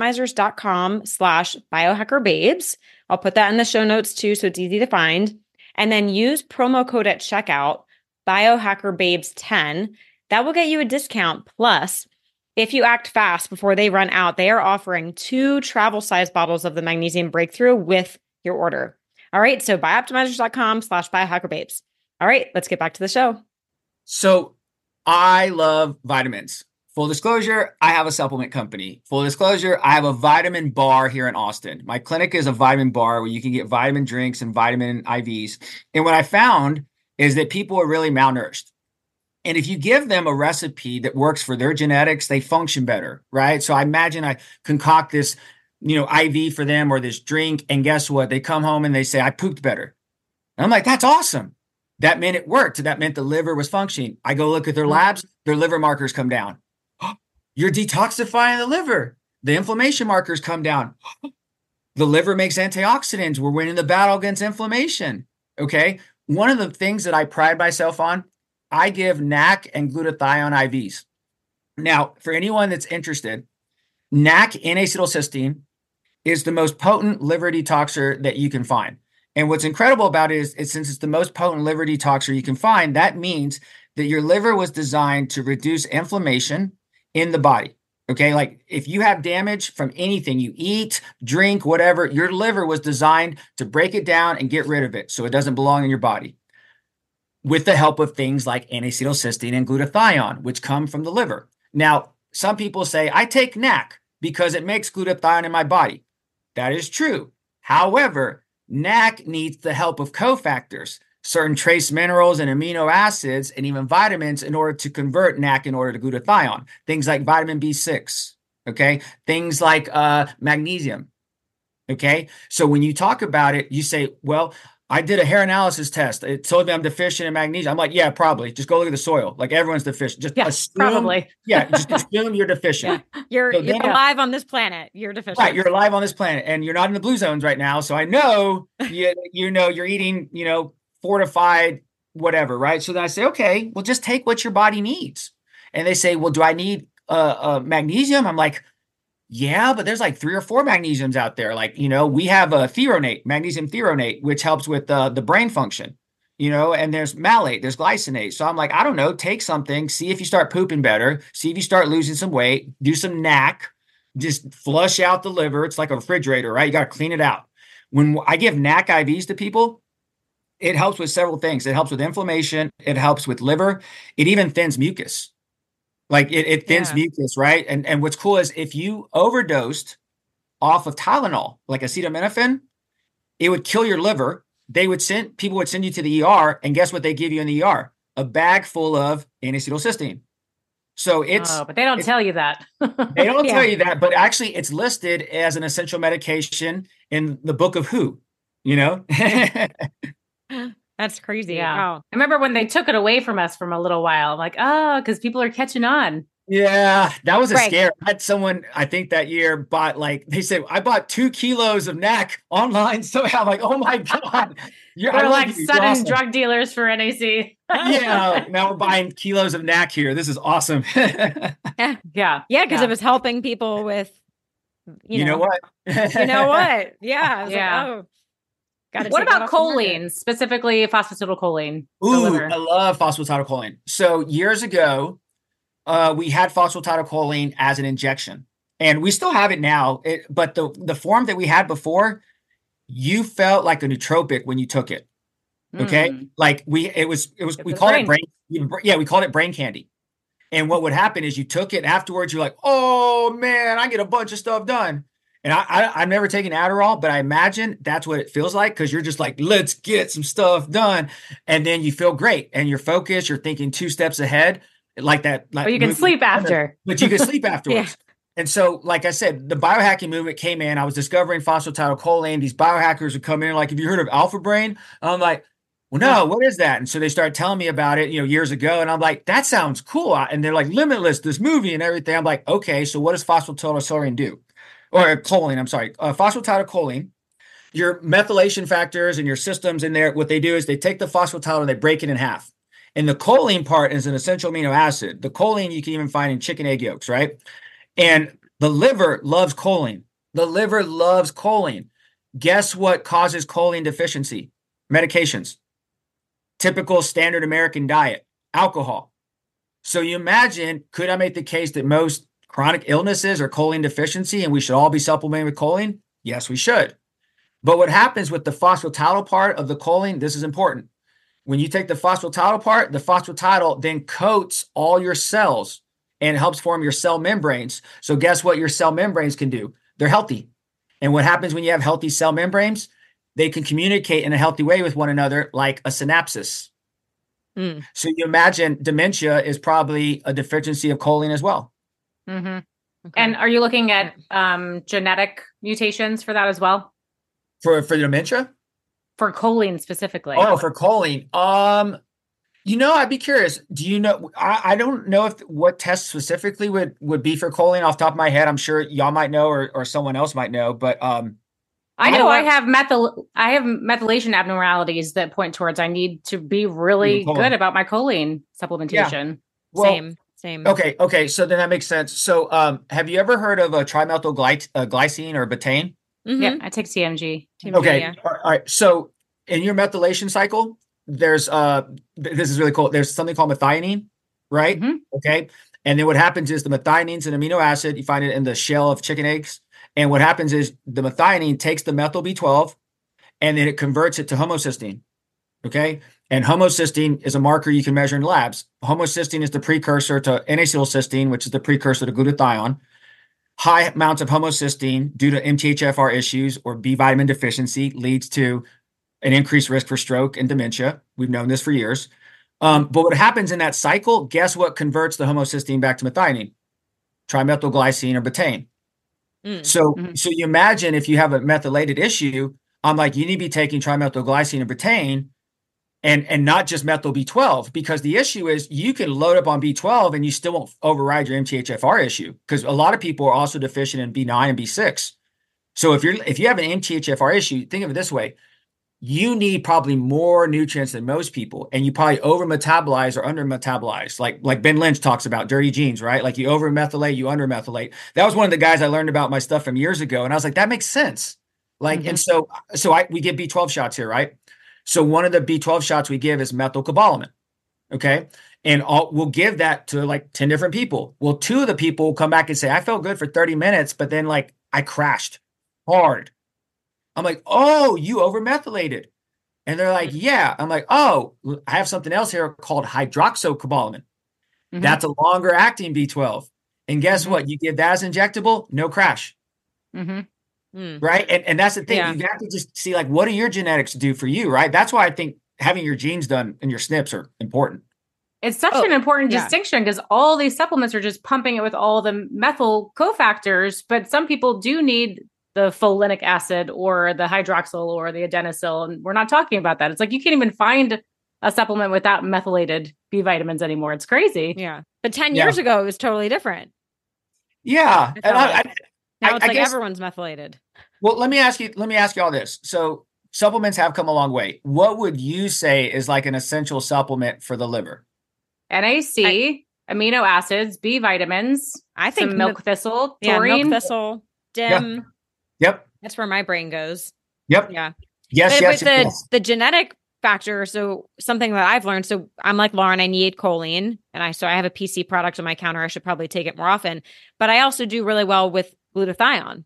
bioptimizers.com/biohackerbabes. I'll put that in the show notes too, so it's easy to find. And then use promo code at checkout, biohackerbabes10. That will get you a discount. Plus, if you act fast before they run out, they are offering 2 travel size bottles of the Magnesium Breakthrough with your order. All right, so bioptimizers.com/biohackerbabes. All right, let's get back to the show. So I love vitamins. Full disclosure, I have a supplement company. Full disclosure, I have a vitamin bar here in Austin. My clinic is a vitamin bar where you can get vitamin drinks and vitamin IVs. And what I found is that people are really malnourished. And if you give them a recipe that works for their genetics, they function better, right? So I imagine I concoct this, IV for them or this drink. And guess what? They come home and they say, I pooped better. And I'm like, that's awesome. That meant it worked. That meant the liver was functioning. I go look at their labs, their liver markers come down. You're detoxifying the liver. The inflammation markers come down. The liver makes antioxidants. We're winning the battle against inflammation. Okay. One of the things that I pride myself on, I give NAC and glutathione IVs. Now, for anyone that's interested, NAC, N-acetylcysteine, is the most potent liver detoxer that you can find. And what's incredible about it is since it's the most potent liver detoxer you can find, that means that your liver was designed to reduce inflammation in the body. Okay. Like if you have damage from anything you eat, drink, whatever, your liver was designed to break it down and get rid of it so it doesn't belong in your body with the help of things like N-acetylcysteine and glutathione, which come from the liver. Now, some people say, I take NAC because it makes glutathione in my body. That is true. However, NAC needs the help of cofactors, certain trace minerals and amino acids, and even vitamins in order to convert NAC in order to glutathione. Things like vitamin B6, okay? Things like magnesium, okay? So when you talk about it, you say, well, I did a hair analysis test. It told me I'm deficient in magnesium. I'm like, yeah, probably. Just go look at the soil. Like everyone's deficient. Just assume, probably. just assume you're deficient. You're So then, alive on this planet. You're deficient. right, you're alive on this planet, and you're not in the blue zones right now. So I know you're eating, fortified whatever, right? So then I say, okay, well, just take what your body needs. And they say, well, do I need magnesium? I'm like, yeah, but there's like 3 or 4 magnesiums out there. Like, we have a threonate, magnesium threonate, which helps with the brain function, and there's malate, there's glycinate. So I'm like, I don't know, take something, see if you start pooping better, see if you start losing some weight, do some NAC, just flush out the liver. It's like a refrigerator, right? You got to clean it out. When I give NAC IVs to people, it helps with several things. It helps with inflammation. It helps with liver. It even thins mucus. Like it thins mucus, right? And what's cool is if you overdosed off of Tylenol, like acetaminophen, it would kill your liver. People would send you to the ER, and guess what they give you in the ER? A bag full of N-acetylcysteine. So but they don't tell you that. They don't tell you that, but actually it's listed as an essential medication in the book of WHO, That's crazy. Yeah. Wow. I remember when they took it away from us from a little while. I'm like, because people are catching on. Yeah, that was a scare. I had someone, I think that year they said, I bought 2 kilos of NAC online. So I'm like, oh my God. We're like sudden drug dealers for NAC. Yeah, now we're buying kilos of NAC here. This is awesome. Yeah. Because it was helping people with, you know what? You know what? Yeah. Yeah. What about choline, specifically phosphatidylcholine? Ooh, I love phosphatidylcholine. So years ago, we had phosphatidylcholine as an injection, and we still have it now. But the form that we had before, you felt like a nootropic when you took it. Okay, like we called it brain. Yeah, we called it brain candy. And what would happen is you took it afterwards. You're like, oh man, I get a bunch of stuff done. And I've never taken Adderall, but I imagine that's what it feels like, because you're just like, let's get some stuff done. And then you feel great and you're focused. You're thinking 2 steps ahead like that. Like, but you can sleep after. But you can sleep afterwards. Yeah. And so, like I said, the biohacking movement came in. I was discovering phosphatidylcholine. These biohackers would come in like, have you heard of Alpha Brain? I'm like, well, no, what is that? And so they started telling me about it, years ago. And I'm like, that sounds cool. And they're like, Limitless, this movie and everything. I'm like, okay, so what does phosphatidylcholine do? Or choline, I'm sorry, phosphatidylcholine, your methylation factors and your systems in there, what they do is they take the phosphatidyl and they break it in half. And the choline part is an essential amino acid. The choline you can even find in chicken egg yolks, right? And the liver loves choline. The liver loves choline. Guess what causes choline deficiency? Medications. Typical standard American diet, alcohol. So you imagine, could I make the case that most chronic illnesses are choline deficiency and we should all be supplementing with choline? Yes, we should. But what happens with the phosphatidyl part of the choline, this is important. When you take the phosphatidyl part, the phosphatidyl then coats all your cells and helps form your cell membranes. So guess what your cell membranes can do? They're healthy. And what happens when you have healthy cell membranes? They can communicate in a healthy way with one another, like a synapses. So you imagine dementia is probably a deficiency of choline as well. Mm-hmm. Okay. And are you looking at genetic mutations for that as well? For dementia? For choline specifically. Oh, for choline. I'd be curious. Do you know? I don't know what test specifically would be for choline off the top of my head. I'm sure y'all might know, or someone else might know. But I know I have methylation abnormalities that point towards I need to be really good about my choline supplementation. Yeah. Well, Same. Okay. So then that makes sense. So have you ever heard of a trimethylglycine or betaine? Mm-hmm. Yeah, I take TMG. Okay. Yeah. All right. So in your methylation cycle, there's this is really cool. There's something called methionine, right? Mm-hmm. Okay. And then what happens is the methionine is an amino acid. You find it in the shell of chicken eggs. And what happens is the methionine takes the methyl B12 and then it converts it to homocysteine. Okay. And homocysteine is a marker you can measure in labs. Homocysteine is the precursor to N-acetylcysteine, which is the precursor to glutathione. High amounts of homocysteine due to MTHFR issues or B vitamin deficiency leads to an increased risk for stroke and dementia. We've known this for years. But what happens in that cycle, guess what converts the homocysteine back to methionine? Trimethylglycine or betaine. So you imagine if you have a methylated issue, I'm like, you need to be taking trimethylglycine and betaine and not just methyl B12, because the issue is you can load up on B12 and you still won't override your MTHFR issue, because a lot of people are also deficient in B9 and B6. So if you have an MTHFR issue, think of it this way. You need probably more nutrients than most people, and you probably over metabolize or under metabolize, like Ben Lynch talks about dirty genes, right? Like you over methylate, you under methylate. That was one of the guys I learned about my stuff from years ago, and I was like, that makes sense. Like, and so we give B12 shots here, right? So one of the B12 shots we give is methylcobalamin, okay? And we'll give that to like 10 different people. Well, 2 of the people will come back and say, I felt good for 30 minutes, but then like I crashed hard. I'm like, oh, you over methylated. And they're like, yeah. I'm like, oh, I have something else here called hydroxycobalamin. That's a longer acting B12. And guess what? You give that as injectable, no crash. Right. And that's the thing. You have to just see, like, what do your genetics do for you? Right. That's why I think having your genes done and your SNPs are important. It's such an important distinction, because all these supplements are just pumping it with all the methyl cofactors, but some people do need the folinic acid or the hydroxyl or the adenosyl. And we're not talking about that. It's like, you can't even find a supplement without methylated B vitamins anymore. It's crazy. Yeah. But 10 years ago, it was totally different. Yeah. And now it's like everyone's methylated. Well, let me ask you all this. So supplements have come a long way. What would you say is like an essential supplement for the liver? NAC, amino acids, B vitamins. I think milk thistle, taurine. Milk thistle, DIM. Yep. That's where my brain goes. Yep. Yeah. Yes. But with the genetic factor, so something that I've learned, so I'm like Lauren, I need choline, and I have a PC product on my counter. I should probably take it more often, but I also do really well with glutathione.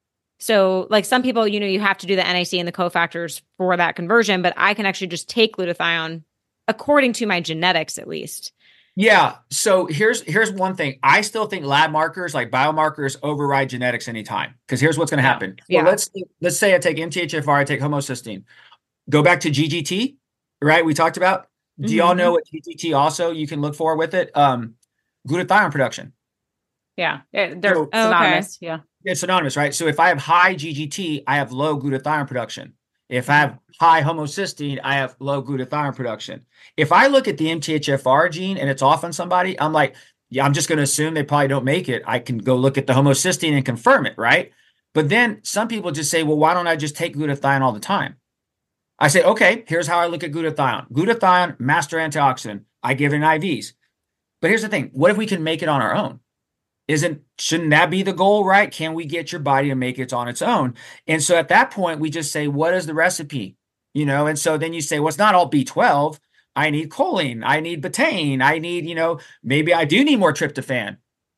So like some people, you have to do the NAC and the cofactors for that conversion, but I can actually just take glutathione according to my genetics, at least. Yeah. So here's one thing. I still think lab markers, like biomarkers, override genetics anytime. Because here's what's going to happen. Yeah. Well, let's say I take MTHFR, I take homocysteine. Go back to GGT, right? We talked about. Do y'all know what GGT also you can look for with it? Glutathione production. Yeah. They're synonymous. Okay. Yeah. It's synonymous, right? So if I have high GGT, I have low glutathione production. If I have high homocysteine, I have low glutathione production. If I look at the MTHFR gene and it's off on somebody, I'm like, yeah, I'm just going to assume they probably don't make it. I can go look at the homocysteine and confirm it, right? But then some people just say, well, why don't I just take glutathione all the time? I say, okay, here's how I look at glutathione. Glutathione, master antioxidant. I give it in IVs. But here's the thing. What if we can make it on our own? Shouldn't that be the goal, right? Can we get your body to make it on its own? And so at that point, we just say, what is the recipe? And so then you say, well, it's not all B12. I need choline. I need betaine. I need, maybe I do need more tryptophan.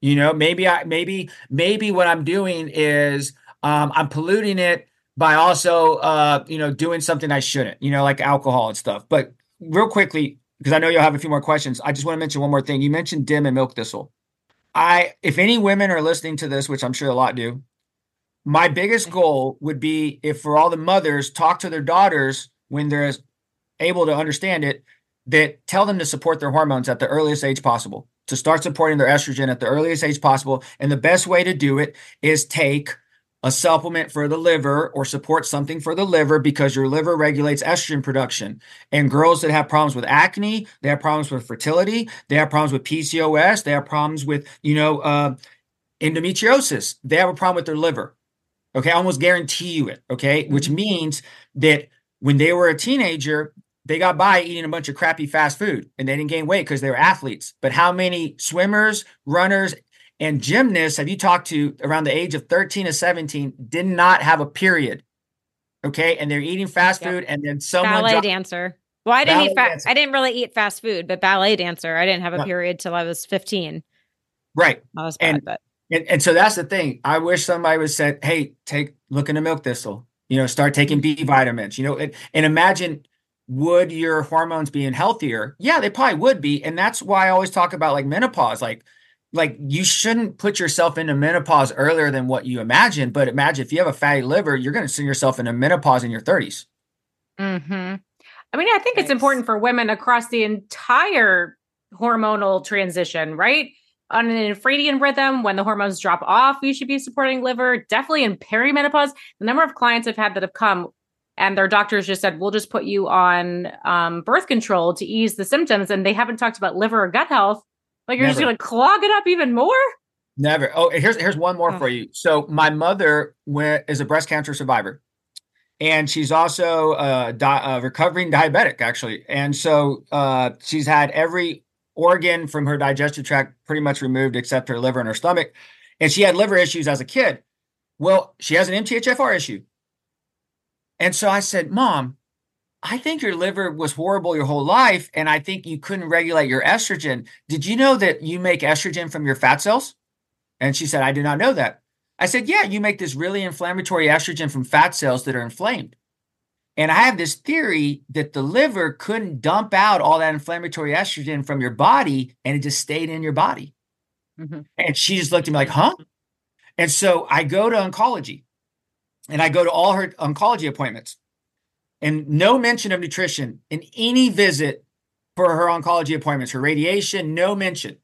Maybe what I'm doing is I'm polluting it by also, doing something I shouldn't, like alcohol and stuff. But real quickly, because I know you'll have a few more questions, I just want to mention one more thing. You mentioned DIM and milk thistle. If any women are listening to this, which I'm sure a lot do, my biggest goal would be if for all the mothers talk to their daughters when they're able to understand it, that tell them to support their hormones at the earliest age possible, to start supporting their estrogen at the earliest age possible. And the best way to do it is take a supplement for the liver or support something for the liver, because your liver regulates estrogen production. And girls that have problems with acne, they have problems with fertility, they have problems with PCOS, they have problems with, endometriosis. They have a problem with their liver. Okay. I almost guarantee you it. Okay. Which means that when they were a teenager, they got by eating a bunch of crappy fast food and they didn't gain weight because they were athletes. But how many swimmers, runners, and gymnasts have you talked to around the age of 13 to 17 did not have a period? Okay. And they're eating fast food, and then someone ballet dancer. Well, I didn't really eat fast food, but ballet dancer. I didn't have a period till I was 15. Right. That was bad, and so that's the thing. I wish somebody would said, hey, look into milk thistle, start taking B vitamins, and imagine, would your hormones being healthier? Yeah, they probably would be. And that's why I always talk about like menopause, like you shouldn't put yourself into menopause earlier than what you imagine. But imagine if you have a fatty liver, you're going to send yourself into menopause in your 30s. Mm-hmm. I mean, I think it's important for women across the entire hormonal transition, right? On an infradian rhythm, when the hormones drop off, you should be supporting liver. Definitely in perimenopause. The number of clients I've had that have come and their doctors just said, we'll just put you on birth control to ease the symptoms. And they haven't talked about liver or gut health. Like you're just going to clog it up even more? Never. Oh, here's one more for you. So my mother is a breast cancer survivor, and she's also a recovering diabetic, actually. And so she's had every organ from her digestive tract pretty much removed except her liver and her stomach. And she had liver issues as a kid. Well, she has an MTHFR issue. And so I said, Mom, I think your liver was horrible your whole life, and I think you couldn't regulate your estrogen. Did you know that you make estrogen from your fat cells? And she said, I did not know that. I said, yeah, you make this really inflammatory estrogen from fat cells that are inflamed. And I have this theory that the liver couldn't dump out all that inflammatory estrogen from your body, and it just stayed in your body. Mm-hmm. And she just looked at me like, huh? And so I go to oncology, and I go to all her oncology appointments, and no mention of nutrition in any visit for her oncology appointments, her radiation, no mention.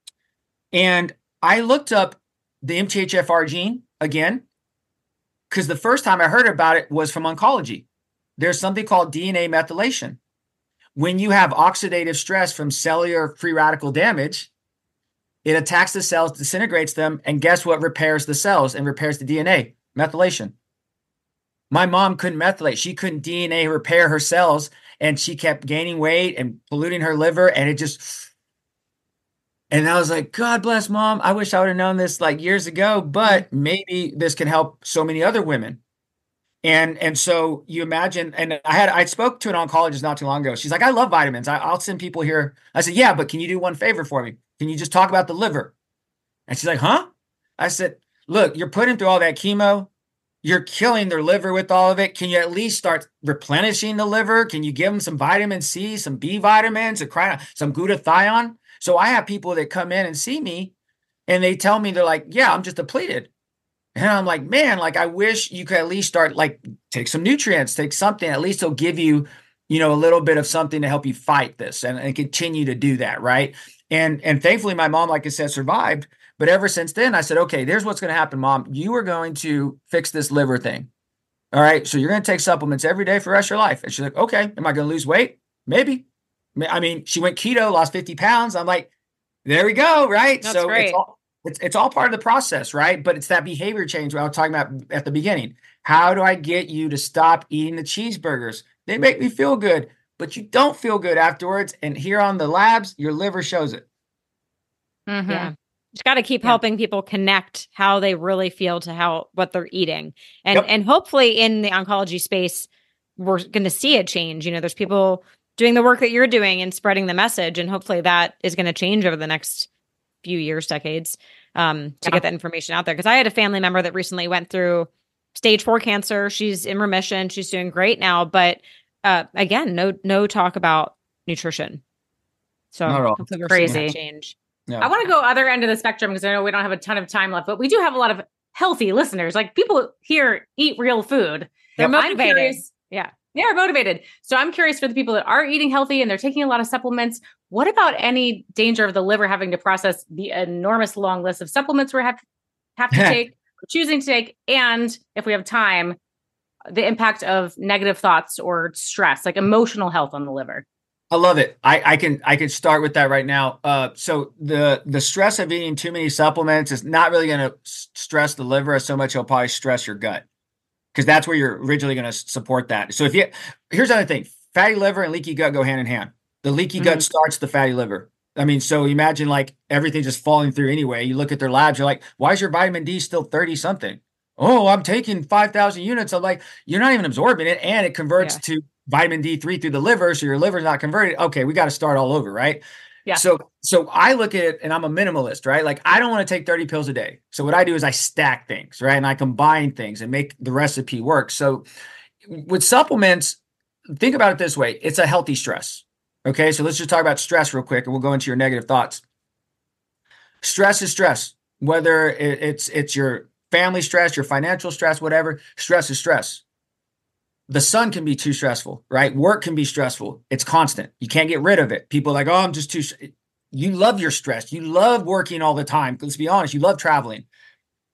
And I looked up the MTHFR gene again, because the first time I heard about it was from oncology. There's something called DNA methylation. When you have oxidative stress from cellular free radical damage, it attacks the cells, disintegrates them, and guess what repairs the cells and repairs the DNA? Methylation. My mom couldn't methylate. She couldn't DNA repair her cells, and she kept gaining weight and polluting her liver, and it just... And I was like, God bless Mom. I wish I would have known this like years ago, but maybe this can help so many other women. And so you imagine, and I spoke to an oncologist not too long ago. She's like, I love vitamins. I'll send people here. I said, yeah, but can you do one favor for me? Can you just talk about the liver? And she's like, huh? I said, look, you're putting through all that chemo. You're killing their liver with all of it. Can you at least start replenishing the liver? Can you give them some vitamin C, some B vitamins, some glutathione? So I have people that come in and see me, and they tell me, they're like, yeah, I'm just depleted. And I'm like, man, like, I wish you could at least start, like, take some nutrients, take something. At least it'll give you, a little bit of something to help you fight this and continue to do that, right? And thankfully, my mom, like I said, survived. But ever since then, I said, okay, there's what's going to happen, Mom. You are going to fix this liver thing. All right, so you're going to take supplements every day for the rest of your life. And she's like, okay, am I going to lose weight? Maybe. I mean, she went keto, lost 50 pounds. I'm like, there we go, right? That's so great. It's all part of the process, right? But it's that behavior change I was talking about at the beginning. How do I get you to stop eating the cheeseburgers? They make me feel good, but you don't feel good afterwards. And here on the labs, your liver shows it. Mm-hmm. Yeah. Just got to keep helping people connect how they really feel to what they're eating. And hopefully in the oncology space, we're going to see a change. There's people doing the work that you're doing and spreading the message. And hopefully that is going to change over the next few years, decades, to get that information out there. Because I had a family member that recently went through stage 4 cancer. She's in remission. She's doing great now. But again, no talk about nutrition. So hopefully we're seeing that change. Yeah. I want to go other end of the spectrum because I know we don't have a ton of time left, but we do have a lot of healthy listeners. Like people here eat real food. They're motivated. Yeah. They're motivated. So I'm curious for the people that are eating healthy and they're taking a lot of supplements. What about any danger of the liver having to process the enormous long list of supplements we have to take, or choosing to take, and if we have time, the impact of negative thoughts or stress, like emotional health on the liver? I love it. I can start with that right now. So the stress of eating too many supplements is not really going to stress the liver as so much. It'll probably stress your gut, because that's where you're originally going to support that. So here's the other thing: fatty liver and leaky gut go hand in hand. The leaky gut starts the fatty liver. I mean, so imagine like everything just falling through anyway. You look at their labs, you're like, why is your vitamin D still 30 something? Oh, I'm taking 5,000 units. I'm like, you're not even absorbing it, and it converts to vitamin D3 through the liver, so your liver's not converted. Okay, we got to start all over, right? Yeah. So I look at it, and I'm a minimalist, right? Like, I don't want to take 30 pills a day. So what I do is I stack things, right? And I combine things and make the recipe work. So with supplements, think about it this way. It's a healthy stress. Okay, so let's just talk about stress real quick, and we'll go into your negative thoughts. Stress is stress. Whether it's your family stress, your financial stress, whatever, stress is stress. The sun can be too stressful, right? Work can be stressful. It's constant. You can't get rid of it. People are like, oh, I'm just too... You love your stress. You love working all the time. Let's be honest. You love traveling.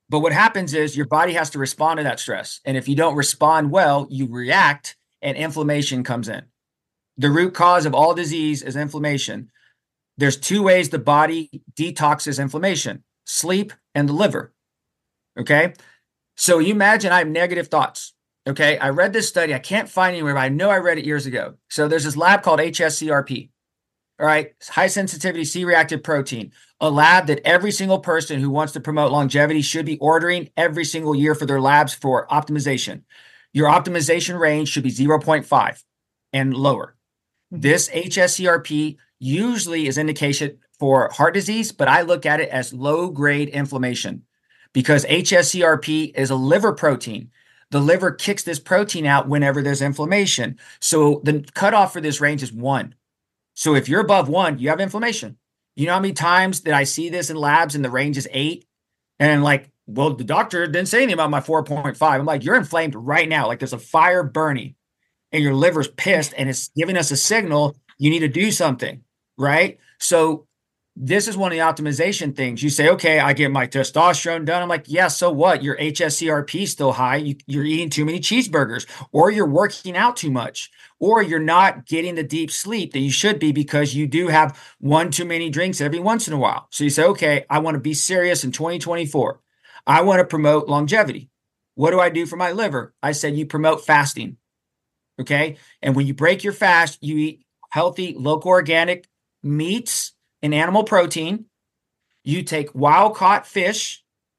But what happens is your body has to respond to that stress. And if you don't respond well, you react and inflammation comes in. The root cause of all disease is inflammation. There's two ways the body detoxes inflammation: sleep and the liver. Okay. So you imagine I have negative thoughts. Okay. I read this study. I can't find anywhere, but I know I read it years ago. So there's this lab called HSCRP. All right. High sensitivity C-reactive protein, a lab that every single person who wants to promote longevity should be ordering every single year for their labs for optimization. Your optimization range should be 0.5 and lower. This HSCRP usually is indication for heart disease, but I look at it as low-grade inflammation because HSCRP is a liver protein. The liver kicks this protein out whenever there's inflammation. So the cutoff for this range is 1. So if you're above 1, you have inflammation. You know how many times that I see this in labs and the range is 8? And I'm like, well, the doctor didn't say anything about my 4.5. I'm like, you're inflamed right now. Like there's a fire burning and your liver's pissed and it's giving us a signal you need to do something, right? So this is one of the optimization things. You say, okay, I get my testosterone done. I'm like, yeah, so what? Your HSCRP is still high. You're eating too many cheeseburgers, or you're working out too much, or you're not getting the deep sleep that you should be because you do have one too many drinks every once in a while. So you say, okay, I want to be serious in 2024. I want to promote longevity. What do I do for my liver? I said, you promote fasting. Okay. And when you break your fast, you eat healthy, local organic meats and animal protein. You take wild caught fish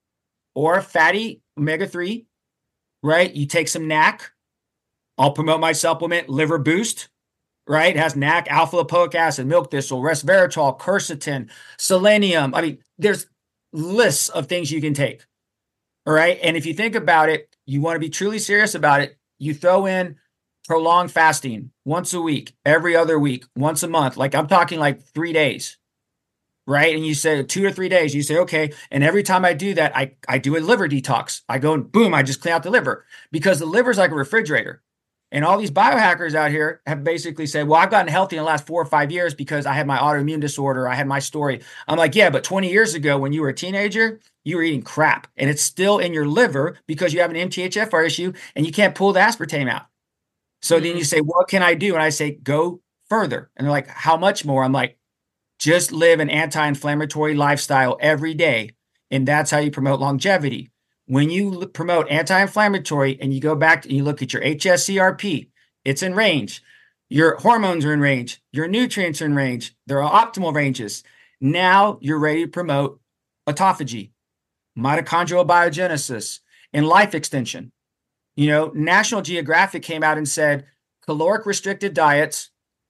or fatty omega-3, right? You take some NAC. I'll promote my supplement, Liver Boost, right? It has NAC, alpha lipoic acid, milk thistle, resveratrol, quercetin, selenium. I mean, there's lists of things you can take. All right. And if you think about it, you want to be truly serious about it. You throw in prolonged fasting once a week, every other week, once a month. Like I'm talking like 3 days, right? And you say 2 to 3 days, you say, okay. And every time I do that, I do a liver detox. I go and boom, I just clean out the liver because the liver is like a refrigerator. And all these biohackers out here have basically said, well, I've gotten healthy in the last 4 or 5 years because I had my autoimmune disorder. I had my story. I'm like, yeah, but 20 years ago when you were a teenager, you were eating crap and it's still in your liver because you have an MTHFR issue and you can't pull the aspartame out. So then you say, what can I do? And I say, go further. And they're like, how much more? I'm like, just live an anti-inflammatory lifestyle every day. And that's how you promote longevity. When you promote anti-inflammatory and you go back and you look at your HSCRP, it's in range. Your hormones are in range. Your nutrients are in range. There are optimal ranges. Now you're ready to promote autophagy, mitochondrial biogenesis, and life extension. You know, National Geographic came out and said caloric restricted diets,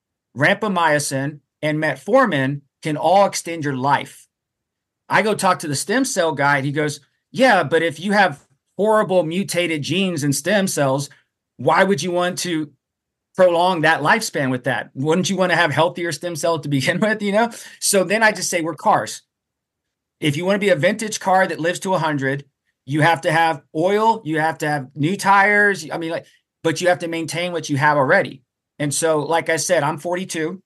rapamycin, and metformin can all extend your life. I go talk to the stem cell guy and he goes, yeah, but if you have horrible mutated genes and stem cells, why would you want to prolong that lifespan with that? Wouldn't you want to have healthier stem cells to begin with, you know? So then I just say we're cars. If you want to be a vintage car that lives to 100, you have to have oil, you have to have new tires. I mean, but you have to maintain what you have already. And so, like I said, I'm 42.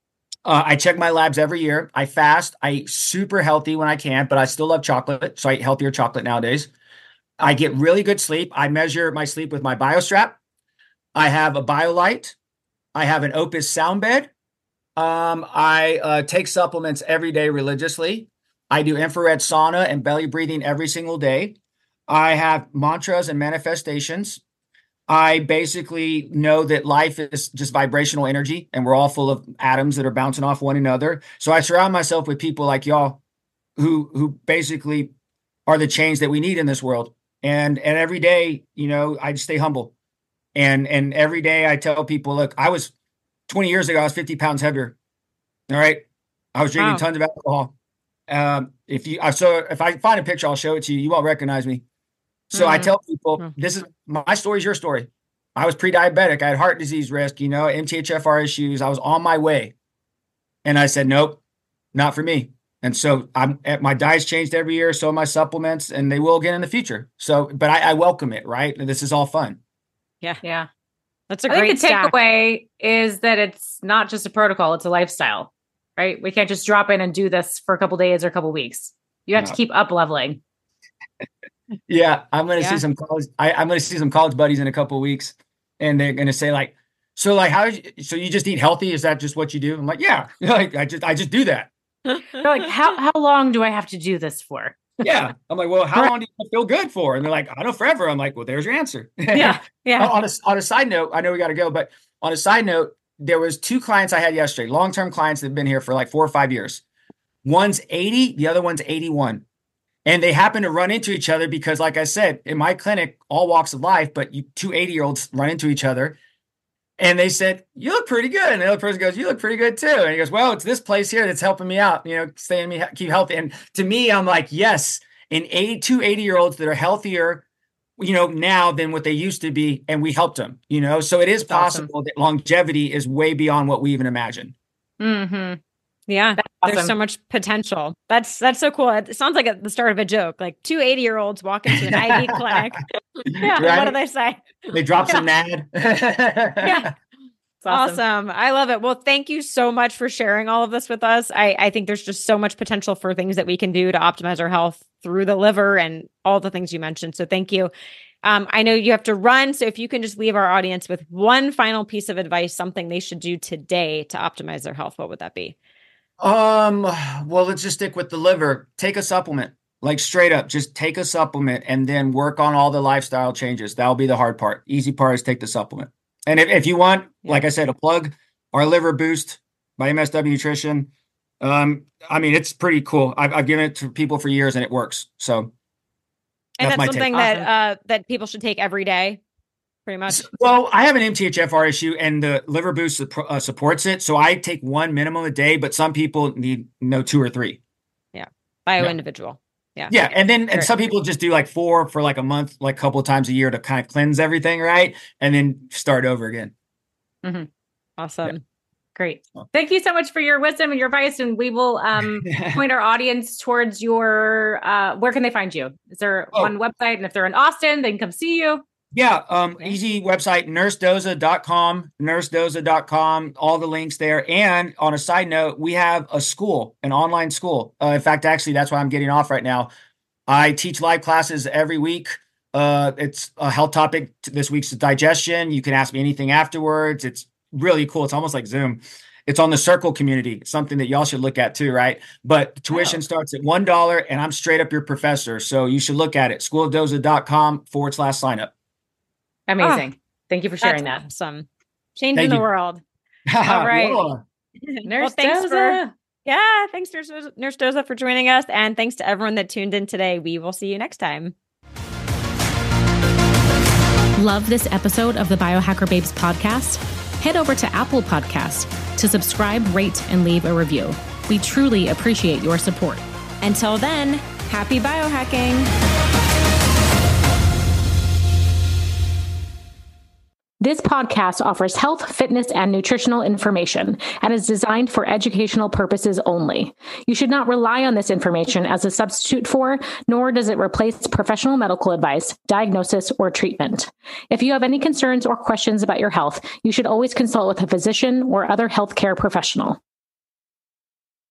I check my labs every year. I fast. I eat super healthy when I can, but I still love chocolate. So I eat healthier chocolate nowadays. I get really good sleep. I measure my sleep with my BioStrap. I have a BioLite. I have an Opus sound bed. I take supplements every day religiously. I do infrared sauna and belly breathing every single day. I have mantras and manifestations. I basically know that life is just vibrational energy and we're all full of atoms that are bouncing off one another. So I surround myself with people like y'all who basically are the change that we need in this world. And every day, you know, I just stay humble. And every day I tell people, look, 20 years ago, I was 50 pounds heavier. All right. I was drinking tons of alcohol. If I find a picture, I'll show it to you. You won't recognize me. So I tell people, this is my story is your story. I was pre-diabetic. I had heart disease risk, you know, MTHFR issues. I was on my way. And I said, nope, not for me. And so my diet's changed every year. So my supplements, and they will again in the future. So, but I welcome it, right? This is all fun. Yeah. Yeah. That's a great stack. The takeaway is that it's not just a protocol, it's a lifestyle, right? We can't just drop in and do this for a couple days or a couple weeks. You have to keep up leveling. Yeah, I'm going to see some college. I'm going to see some college buddies in a couple of weeks, and they're going to say like, so like, so you just eat healthy? Is that just what you do? I'm like, yeah, like I just do that. They're like, how long do I have to do this for? Yeah. I'm like, well, how long do you feel good for? And they're like, I don't know, forever. I'm like, well, there's your answer. Yeah. Yeah. On a side note, I know we got to go, but on a side note, there was 2 clients I had yesterday, long-term clients that have been here for like 4 or 5 years. One's 80, the other one's 81. And they happen to run into each other because, like I said, in my clinic, all walks of life, but 2 80-year-olds run into each other. And they said, you look pretty good. And the other person goes, you look pretty good too. And he goes, well, it's this place here that's helping me out, staying me, keep healthy. And to me, I'm like, yes, in 2 80-year-olds that are healthier, now than what they used to be. And we helped them, so it is possible that longevity is way beyond what we even imagine. Mm-hmm. Yeah. There's so much potential. That's so cool. It sounds like the start of a joke, like 2 80-year-olds walk into an IV clinic. Yeah. Right? What do they say? They drop some NAD. Yeah. Awesome. I love it. Well, thank you so much for sharing all of this with us. I think there's just so much potential for things that we can do to optimize our health through the liver and all the things you mentioned. So thank you. I know you have to run. So if you can just leave our audience with one final piece of advice, something they should do today to optimize their health, what would that be? Well, let's just stick with the liver. Take a supplement, like straight up, just take a supplement and then work on all the lifestyle changes. That'll be the hard part. Easy part is take the supplement. And if you want, like I said, a plug, our Liver Boost by MSW Nutrition. It's pretty cool. I've given it to people for years and it works. So that's something that people should take every day. Pretty much. Well, I have an MTHFR issue and the Liver Boost supports it. So I take 1 minimum a day, but some people need 2 or 3. Yeah. Individual. Yeah. Yeah. And some people just do like 4 for like a month, like a couple of times a year to kind of cleanse everything. Right. And then start over again. Mm-hmm. Awesome. Yeah. Great. Thank you so much for your wisdom and your advice. And we will point our audience towards your, where can they find you? Is there one website? And if they're in Austin, they can come see you. Yeah. Easy website, nursedoza.com, all the links there. And on a side note, we have an online school. In fact, actually, that's why I'm getting off right now. I teach live classes every week. It's a health topic. This week's digestion. You can ask me anything afterwards. It's really cool. It's almost like Zoom. It's on the Circle community. It's something that y'all should look at too, right? But tuition starts at $1 and I'm straight up your professor. So you should look at it. schoolofdoza.com/signup. Amazing. Thank you for sharing that. Awesome. Changing the world. All right. Nurse Doza. Thanks Nurse Doza for joining us. And thanks to everyone that tuned in today. We will see you next time. Love this episode of the Biohacker Babes podcast? Head over to Apple Podcasts to subscribe, rate, and leave a review. We truly appreciate your support. Until then, happy biohacking. This podcast offers health, fitness, and nutritional information and is designed for educational purposes only. You should not rely on this information as a substitute for, nor does it replace professional medical advice, diagnosis, or treatment. If you have any concerns or questions about your health, you should always consult with a physician or other healthcare professional.